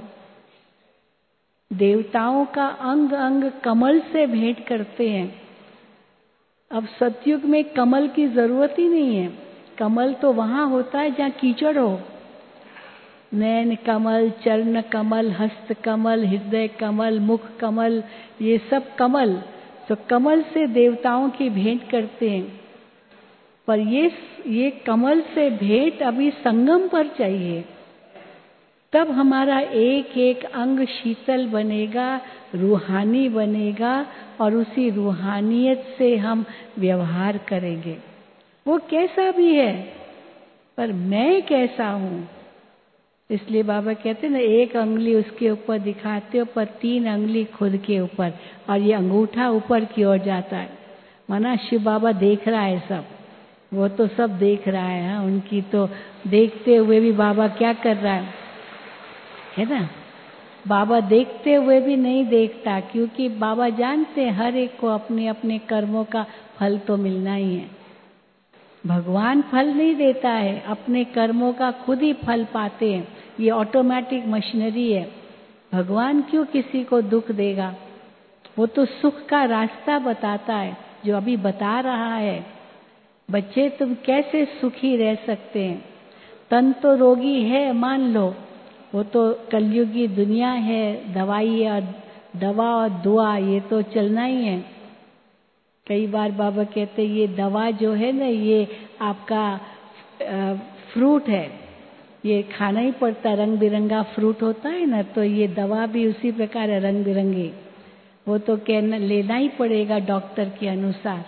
देवताओं का अंग अंग कमल से भेंट करते हैं। अब सतयुग में कमल की जरूरत ही नहीं है। कमल तो वहां होता है जहाँ कीचड़ हो। नैन कमल, चरण कमल, हस्त कमल, हृदय कमल, मुख कमल, ये सब कमल। तो कमल से देवताओं की भेंट करते हैं। पर ये ये कमल से भेंट अभी संगम पर चाहिए, तब हमारा एक एक अंग शीतल बनेगा, रूहानी बनेगा और उसी रूहानियत से हम व्यवहार करेंगे। वो कैसा भी है, पर मैं कैसा हूं। इसलिए बाबा कहते हैं ना, एक अंगुली उसके ऊपर दिखाते हो पर तीन अंगुली खुद के ऊपर, और ये अंगूठा ऊपर की ओर जाता है। माना शिव बाबा देख रहा है सब, वो तो सब देख रहा है। हाँ, उनकी तो देखते हुए भी बाबा क्या कर रहा है, है ना? बाबा देखते हुए भी नहीं देखता, क्योंकि बाबा जानते हैं हर एक को अपने अपने कर्मों का फल तो मिलना ही है। भगवान फल नहीं देता है, अपने कर्मों का खुद ही फल पाते हैं। ये ऑटोमेटिक मशीनरी है। भगवान क्यों किसी को दुख देगा? वो तो सुख का रास्ता बताता है, जो अभी बता रहा है। बच्चे तुम कैसे सुखी रह सकते हैं? तन तो रोगी है मान लो, वो तो कलयुगी दुनिया है, दवाई और दवा और दुआ ये तो चलना ही है। कई बार बाबा कहते हैं ये दवा जो है ना, ये आपका फ्रूट है, ये खाना ही पड़ता है। रंग बिरंगा फ्रूट होता है ना, तो ये दवा भी उसी प्रकार है, रंग बिरंगी। वो तो कहना लेना ही पड़ेगा डॉक्टर के अनुसार।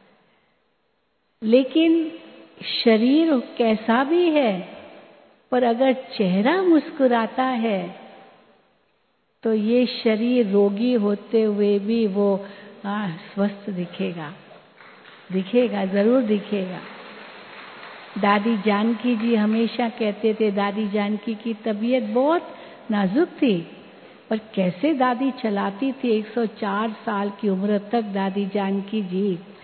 लेकिन शरीर कैसा भी है, पर अगर चेहरा मुस्कुराता है तो ये शरीर रोगी होते हुए भी वो आ, स्वस्थ दिखेगा, दिखेगा, जरूर दिखेगा। दादी जानकी जी हमेशा कहते थे, दादी जानकी की तबीयत बहुत नाजुक थी, पर कैसे दादी चलाती थी। एक सौ चार साल की उम्र तक दादी जानकी जी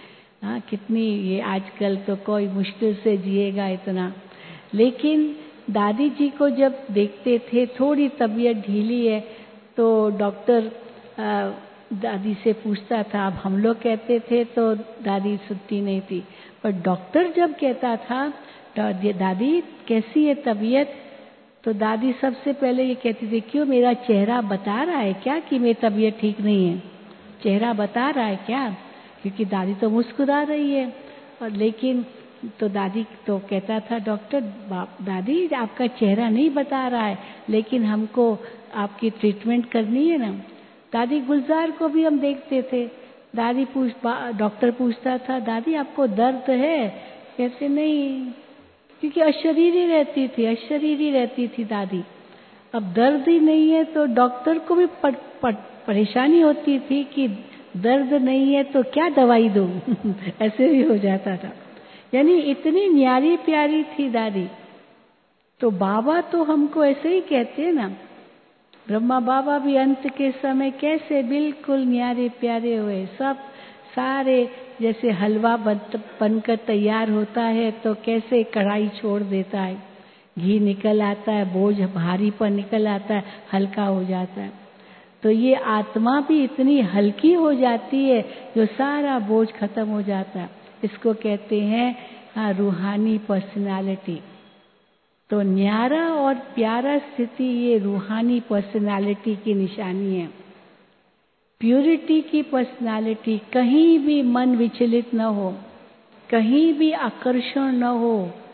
हाँ, कितनी ये आजकल तो कोई मुश्किल से जिएगा इतना। लेकिन दादी जी को जब देखते थे थोड़ी तबीयत ढीली है तो डॉक्टर दादी से पूछता था। अब हम लोग कहते थे तो दादी सुनती नहीं थी, पर डॉक्टर जब कहता था दादी कैसी है तबीयत, तो दादी सबसे पहले ये कहती थी क्यों, मेरा चेहरा बता रहा है क्या कि मेरी तबीयत ठीक नहीं है, चेहरा बता रहा है क्या, क्योंकि दादी तो मुस्कुरा रही है। और लेकिन तो दादी तो कहता था डॉक्टर दादी आपका चेहरा नहीं बता रहा है, लेकिन हमको आपकी ट्रीटमेंट करनी है ना। दादी गुलजार को भी हम देखते थे, दादी पूछ डॉक्टर पूछता था दादी आपको दर्द है, कहते नहीं, क्योंकि अशरीरी रहती थी, अशरीरी रहती थी दादी। अब दर्द ही नहीं है तो डॉक्टर को भी पड़, पड़, परेशानी होती थी कि दर्द नहीं है तो क्या दवाई दूं ऐसे भी हो जाता था। यानी इतनी न्यारी प्यारी थी दादी। तो बाबा तो हमको ऐसे ही कहते हैं ना, ब्रह्मा बाबा भी अंत के समय कैसे बिल्कुल न्यारे प्यारे हुए, सब सारे जैसे हलवा बनकर तैयार होता है तो कैसे कढ़ाई छोड़ देता है, घी निकल आता है, बोझ भारी पर निकल आता है, हल्का हो जाता है। तो ये आत्मा भी इतनी हल्की हो जाती है जो सारा बोझ खत्म हो जाता है। इसको कहते हैं हाँ, रूहानी पर्सनालिटी। तो न्यारा और प्यारा स्थिति ये रूहानी पर्सनालिटी की निशानी है। प्यूरिटी की पर्सनालिटी, कहीं भी मन विचलित न हो, कहीं भी आकर्षण न हो।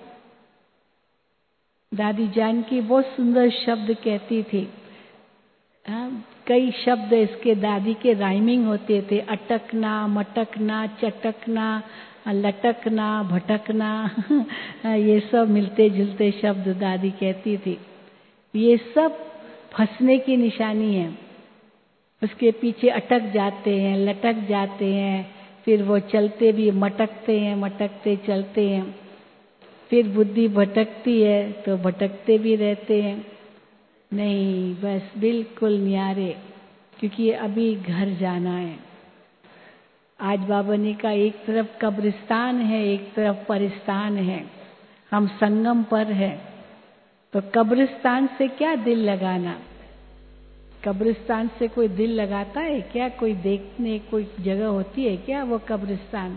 दादी जानकी बहुत सुंदर शब्द कहती थी, हाँ, कई शब्द इसके दादी के राइमिंग होते थे, अटकना, मटकना, चटकना, लटकना, भटकना ये सब मिलते जुलते शब्द दादी कहती थी। ये सब फंसने की निशानी है। उसके पीछे अटक जाते हैं, लटक जाते हैं, फिर वो चलते भी मटकते हैं, मटकते चलते हैं, फिर बुद्धि भटकती है तो भटकते भी रहते हैं। नहीं, बस बिल्कुल न्यारे, क्योंकि अभी घर जाना है। आज बाबा ने कहा एक तरफ कब्रिस्तान है, एक तरफ परिस्तान है, हम संगम पर है। तो कब्रिस्तान से क्या दिल लगाना, कब्रिस्तान से कोई दिल लगाता है क्या, कोई देखने कोई जगह होती है क्या वो कब्रिस्तान।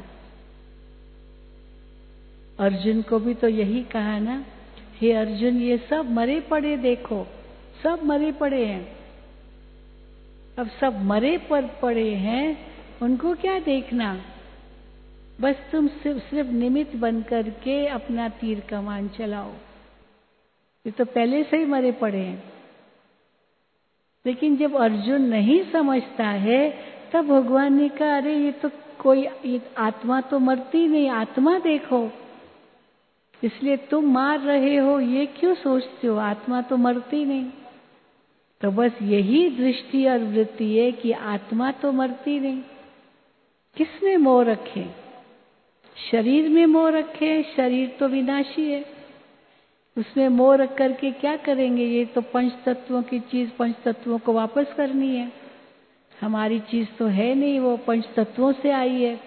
अर्जुन को भी तो यही कहा ना, हे अर्जुन ये सब मरे पड़े देखो, सब मरे पड़े हैं। अब सब मरे पर पड़े हैं, उनको क्या देखना, बस तुम सिर्फ सिर्फ निमित्त बन करके अपना तीर कमान चलाओ। ये तो पहले से ही मरे पड़े हैं। लेकिन जब अर्जुन नहीं समझता है तब भगवान ने कहा अरे ये तो कोई, ये आत्मा तो मरती नहीं, आत्मा देखो, इसलिए तुम मार रहे हो ये क्यों सोचते हो, आत्मा तो मरती नहीं। तो बस यही दृष्टि और वृत्ति है कि आत्मा तो मरती नहीं। किसने मोह रखे, शरीर में मोह रखे, शरीर तो विनाशी है, उसमें मोह रख करके क्या करेंगे। ये तो पंच तत्वों की चीज पंच तत्वों को वापस करनी है, हमारी चीज तो है नहीं, वो पंच तत्वों से आई है।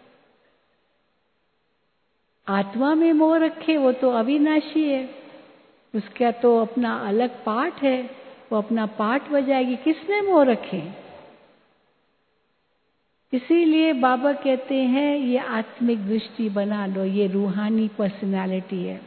आत्मा में मोह रखे वो तो अविनाशी है, उसका तो अपना अलग पाठ है, वो अपना पाठ बजाएगी। किसने मोह रखे, इसीलिए बाबा कहते हैं ये आत्मिक दृष्टि बना लो, ये रूहानी पर्सनालिटी है।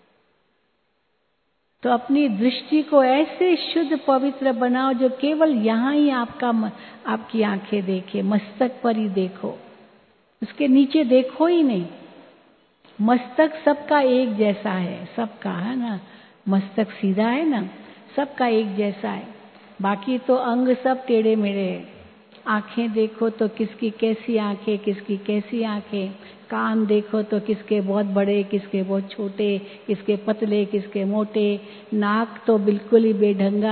तो अपनी दृष्टि को ऐसे शुद्ध पवित्र बनाओ जो केवल यहाँ ही आपका आपकी आंखें देखे, मस्तक पर ही देखो, उसके नीचे देखो ही नहीं। मस्तक सबका एक जैसा है, सबका है ना, मस्तक सीधा है ना, सबका एक जैसा है, बाकी तो अंग सब टेढ़े मेढ़े हैं। आंखें देखो तो किसकी कैसी आंखें, किसकी कैसी आंखें, कान देखो तो किसके बहुत बड़े, किसके बहुत छोटे, किसके पतले, किसके मोटे, नाक तो बिल्कुल ही बेढंगा,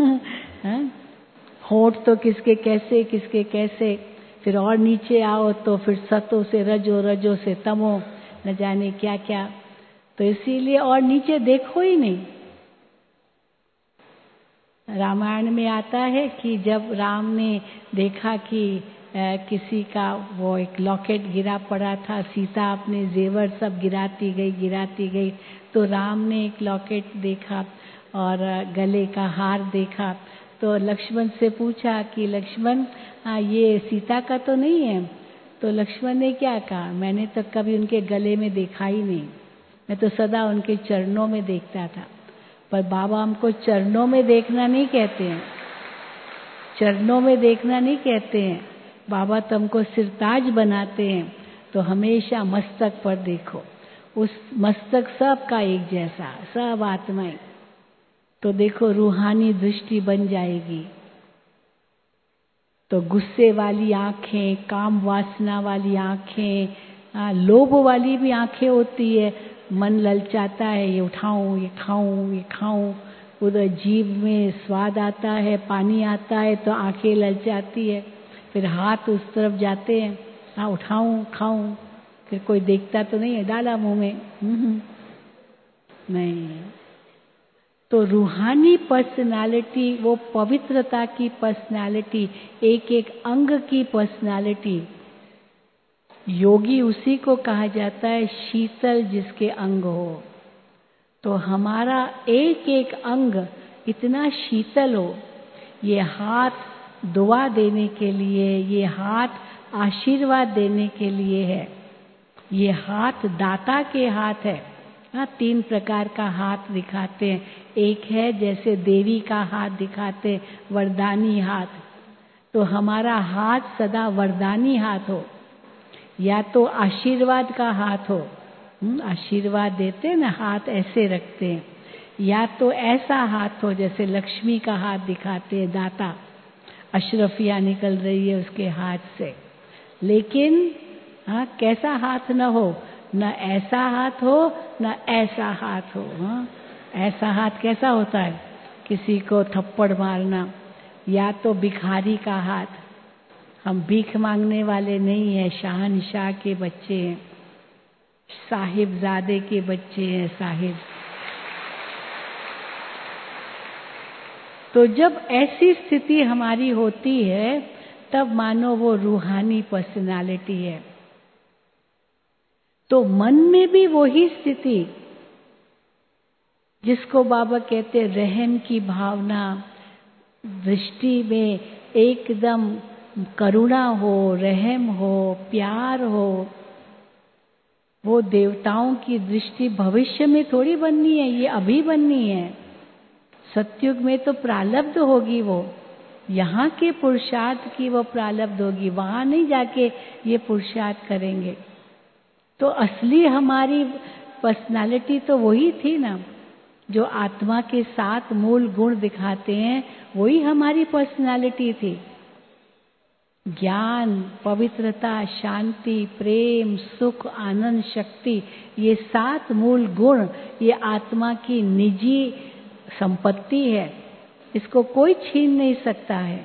होंठ तो किसके कैसे, किसके कैसे, फिर और नीचे आओ तो फिर सतो से रजो, रजो से तमो, न जाने क्या क्या। तो इसीलिए और नीचे देखो ही नहीं। रामायण में आता है कि जब राम ने देखा कि किसी का वो एक लॉकेट गिरा पड़ा था, सीता अपने जेवर सब गिराती गई गिराती गई, तो राम ने एक लॉकेट देखा और गले का हार देखा, तो लक्ष्मण से पूछा कि लक्ष्मण ये सीता का तो नहीं है? तो लक्ष्मण ने क्या कहा, मैंने तो कभी उनके गले में देखा ही नहीं, मैं तो सदा उनके चरणों में देखता था। पर बाबा हमको चरणों में देखना नहीं कहते हैं, चरणों में देखना नहीं कहते हैं, बाबा तो हमको सिरताज बनाते हैं। तो हमेशा मस्तक पर देखो, उस मस्तक सब का एक जैसा, सब आत्माएं, तो देखो रूहानी दृष्टि बन जाएगी। तो गुस्से वाली आंखें, काम वासना वाली आंखें, लोभ वाली भी आंखें होती है, मन ललचाता है ये उठाऊं ये खाऊं ये खाऊं, उधर जीभ में स्वाद आता है, पानी आता है तो आंखें ललचाती है, फिर हाथ उस तरफ जाते हैं, हाँ उठाऊं खाऊं, फिर कोई देखता तो नहीं है, डाला मुंह में, नहीं। तो रूहानी पर्सनालिटी, वो पवित्रता की पर्सनालिटी, एक एक अंग की पर्सनालिटी, योगी उसी को कहा जाता है शीतल जिसके अंग हो। तो हमारा एक एक अंग इतना शीतल हो, ये हाथ दुआ देने के लिए, ये हाथ आशीर्वाद देने के लिए है, ये हाथ दाता के हाथ है। हाँ, तीन प्रकार का हाथ दिखाते हैं, एक है जैसे देवी का हाथ दिखाते, वरदानी हाथ। तो हमारा हाथ सदा वरदानी हाथ हो, या तो आशीर्वाद का हाथ हो, आशीर्वाद देते हैं ना, हाथ ऐसे रखते हैं, या तो ऐसा हाथ हो जैसे लक्ष्मी का हाथ दिखाते हैं, दाता, अशरफिया निकल रही है उसके हाथ से। लेकिन हाँ, कैसा हाथ न हो, न ऐसा हाथ हो न ऐसा हाथ हो। हाँ, ऐसा हाथ कैसा होता है, किसी को थप्पड़ मारना, या तो भिखारी का हाथ। हम भीख मांगने वाले नहीं है, शहंशाह के बच्चे हैं, साहिबजादे के बच्चे हैं, साहिब। तो जब ऐसी स्थिति हमारी होती है तब मानो वो रूहानी पर्सनालिटी है। तो मन में भी वही स्थिति, जिसको बाबा कहते रहम की भावना, दृष्टि में एकदम करुणा हो, रहम हो, प्यार हो, वो देवताओं की दृष्टि भविष्य में थोड़ी बननी है, ये अभी बननी है। सतयुग में तो प्रालब्ध होगी, वो यहाँ के पुरुषार्थ की वो प्रालब्ध होगी, वहां नहीं जाके ये पुरुषार्थ करेंगे। तो असली हमारी पर्सनालिटी तो वही थी ना, जो आत्मा के सात मूल गुण दिखाते हैं, वही हमारी पर्सनालिटी थी। ज्ञान, पवित्रता, शांति, प्रेम, सुख, आनंद, शक्ति, ये सात मूल गुण, ये आत्मा की निजी संपत्ति है, इसको कोई छीन नहीं सकता है।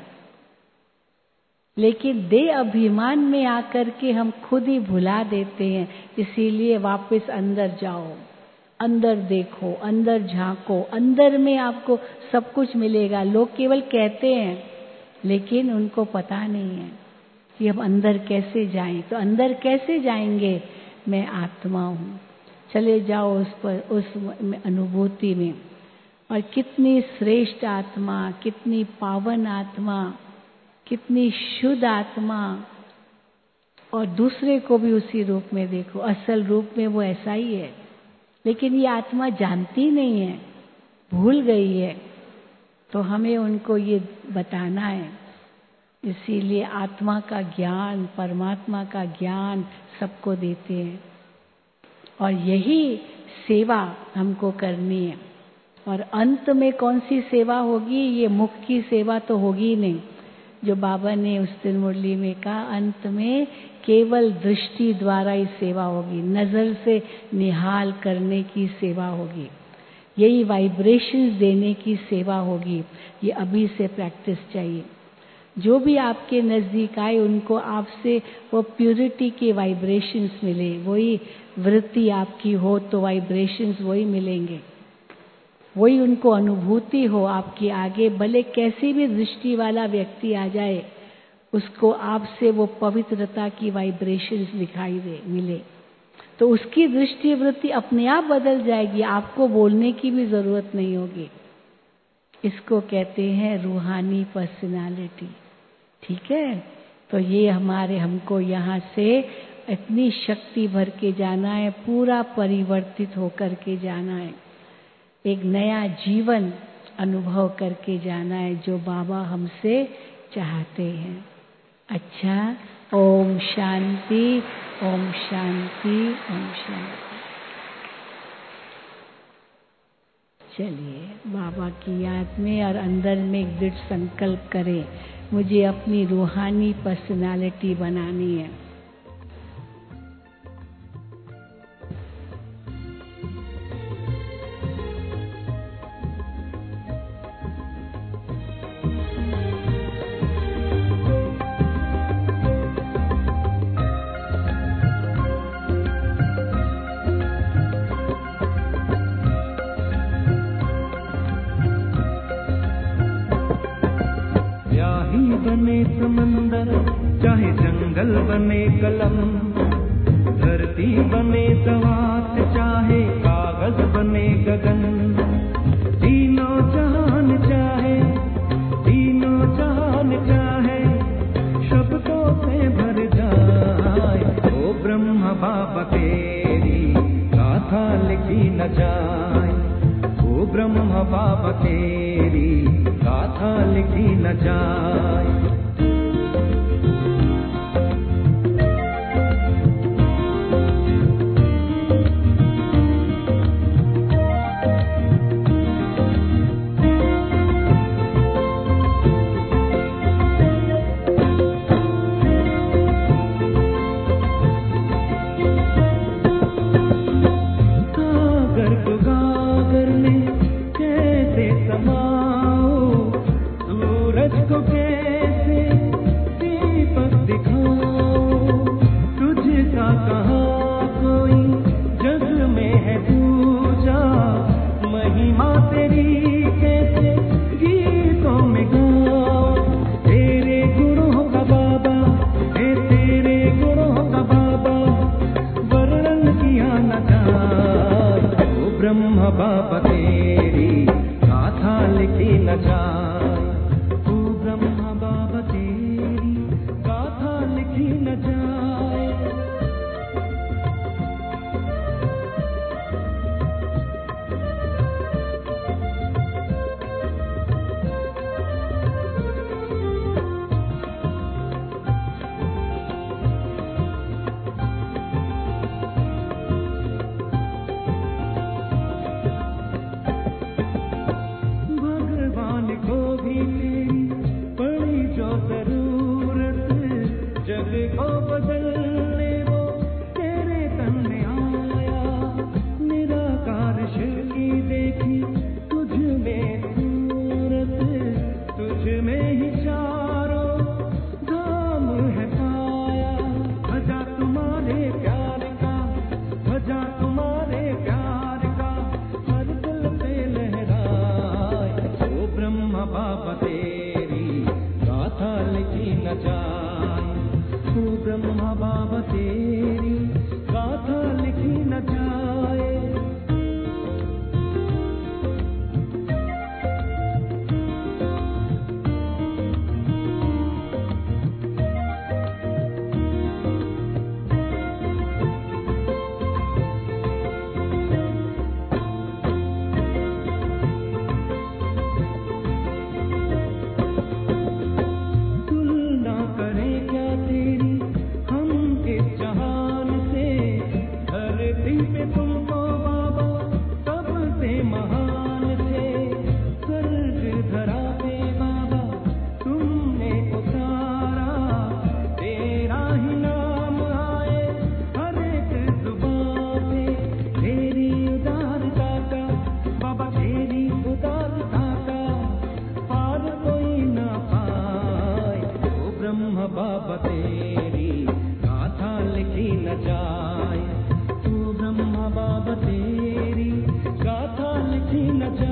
लेकिन देह अभिमान में आकर के हम खुद ही भुला देते हैं। इसीलिए वापस अंदर जाओ, अंदर देखो, अंदर झांको, अंदर में आपको सब कुछ मिलेगा। लोग केवल कहते हैं, लेकिन उनको पता नहीं है कि हम अंदर कैसे जाएं। तो अंदर कैसे जाएंगे, मैं आत्मा हूँ, चले जाओ उस पर, उस अनुभूति में। और कितनी श्रेष्ठ आत्मा, कितनी पावन आत्मा, कितनी शुद्ध आत्मा, और दूसरे को भी उसी रूप में देखो। असल रूप में वो ऐसा ही है, लेकिन ये आत्मा जानती नहीं है, भूल गई है। तो हमें उनको ये बताना है। इसीलिए आत्मा का ज्ञान, परमात्मा का ज्ञान सबको देते हैं, और यही सेवा हमको करनी है। और अंत में कौन सी सेवा होगी, ये मुख की सेवा तो होगी नहीं, जो बाबा ने उस दिन मुरली में कहा, अंत में केवल दृष्टि द्वारा ही सेवा होगी, नजर से निहाल करने की सेवा होगी, यही वाइब्रेशंस देने की सेवा होगी। ये अभी से प्रैक्टिस चाहिए। जो भी आपके नजदीक आए, उनको आपसे वो प्यूरिटी के वाइब्रेशंस मिले, वही वृत्ति आपकी हो तो वाइब्रेशंस वही मिलेंगे, वही उनको अनुभूति हो आपकी आगे। भले कैसी भी दृष्टि वाला व्यक्ति आ जाए, उसको आपसे वो पवित्रता की वाइब्रेशंस दिखाई दे मिले, तो उसकी दृष्टि वृत्ति अपने आप बदल जाएगी, आपको बोलने की भी जरूरत नहीं होगी। इसको कहते हैं रूहानी पर्सनालिटी। ठीक है, तो ये हमारे हमको यहाँ से इतनी शक्ति भर के जाना है, पूरा परिवर्तित होकर के जाना है, एक नया जीवन अनुभव करके जाना है जो बाबा हमसे चाहते हैं। अच्छा, ओम शांति, ओम शांति, ओम शांति। चलिए बाबा की याद में और अंदर में एक दृढ़ संकल्प करें, मुझे अपनी रूहानी पर्सनालिटी बनानी है। बने समंदर चाहे जंगल बने कलम, धरती बने सवात चाहे कागज बने गगन, तीनों जहान चाहे तीनों जहान चाहे शब्दों से भर जाए, ओ ब्रह्म बाबा तेरी गाथा लिखी न जाए, ओ ब्रह्म बाबा तेरी गाथा लिखी न जाए। बाबा तेरी गाथा लिखी न जाए, तू ब्रह्मा बाबा तेरी गाथा लिखी न जाए। बाबा तेरी गाथा लिखी न जाए, तू ब्रह्मा बाबा तेरी गाथा लिखी न जाए। बाबा तेरी गाथा लिखी न जाए, तू ब्रह्मा बाबा तेरी गाथा लिखी न जाए।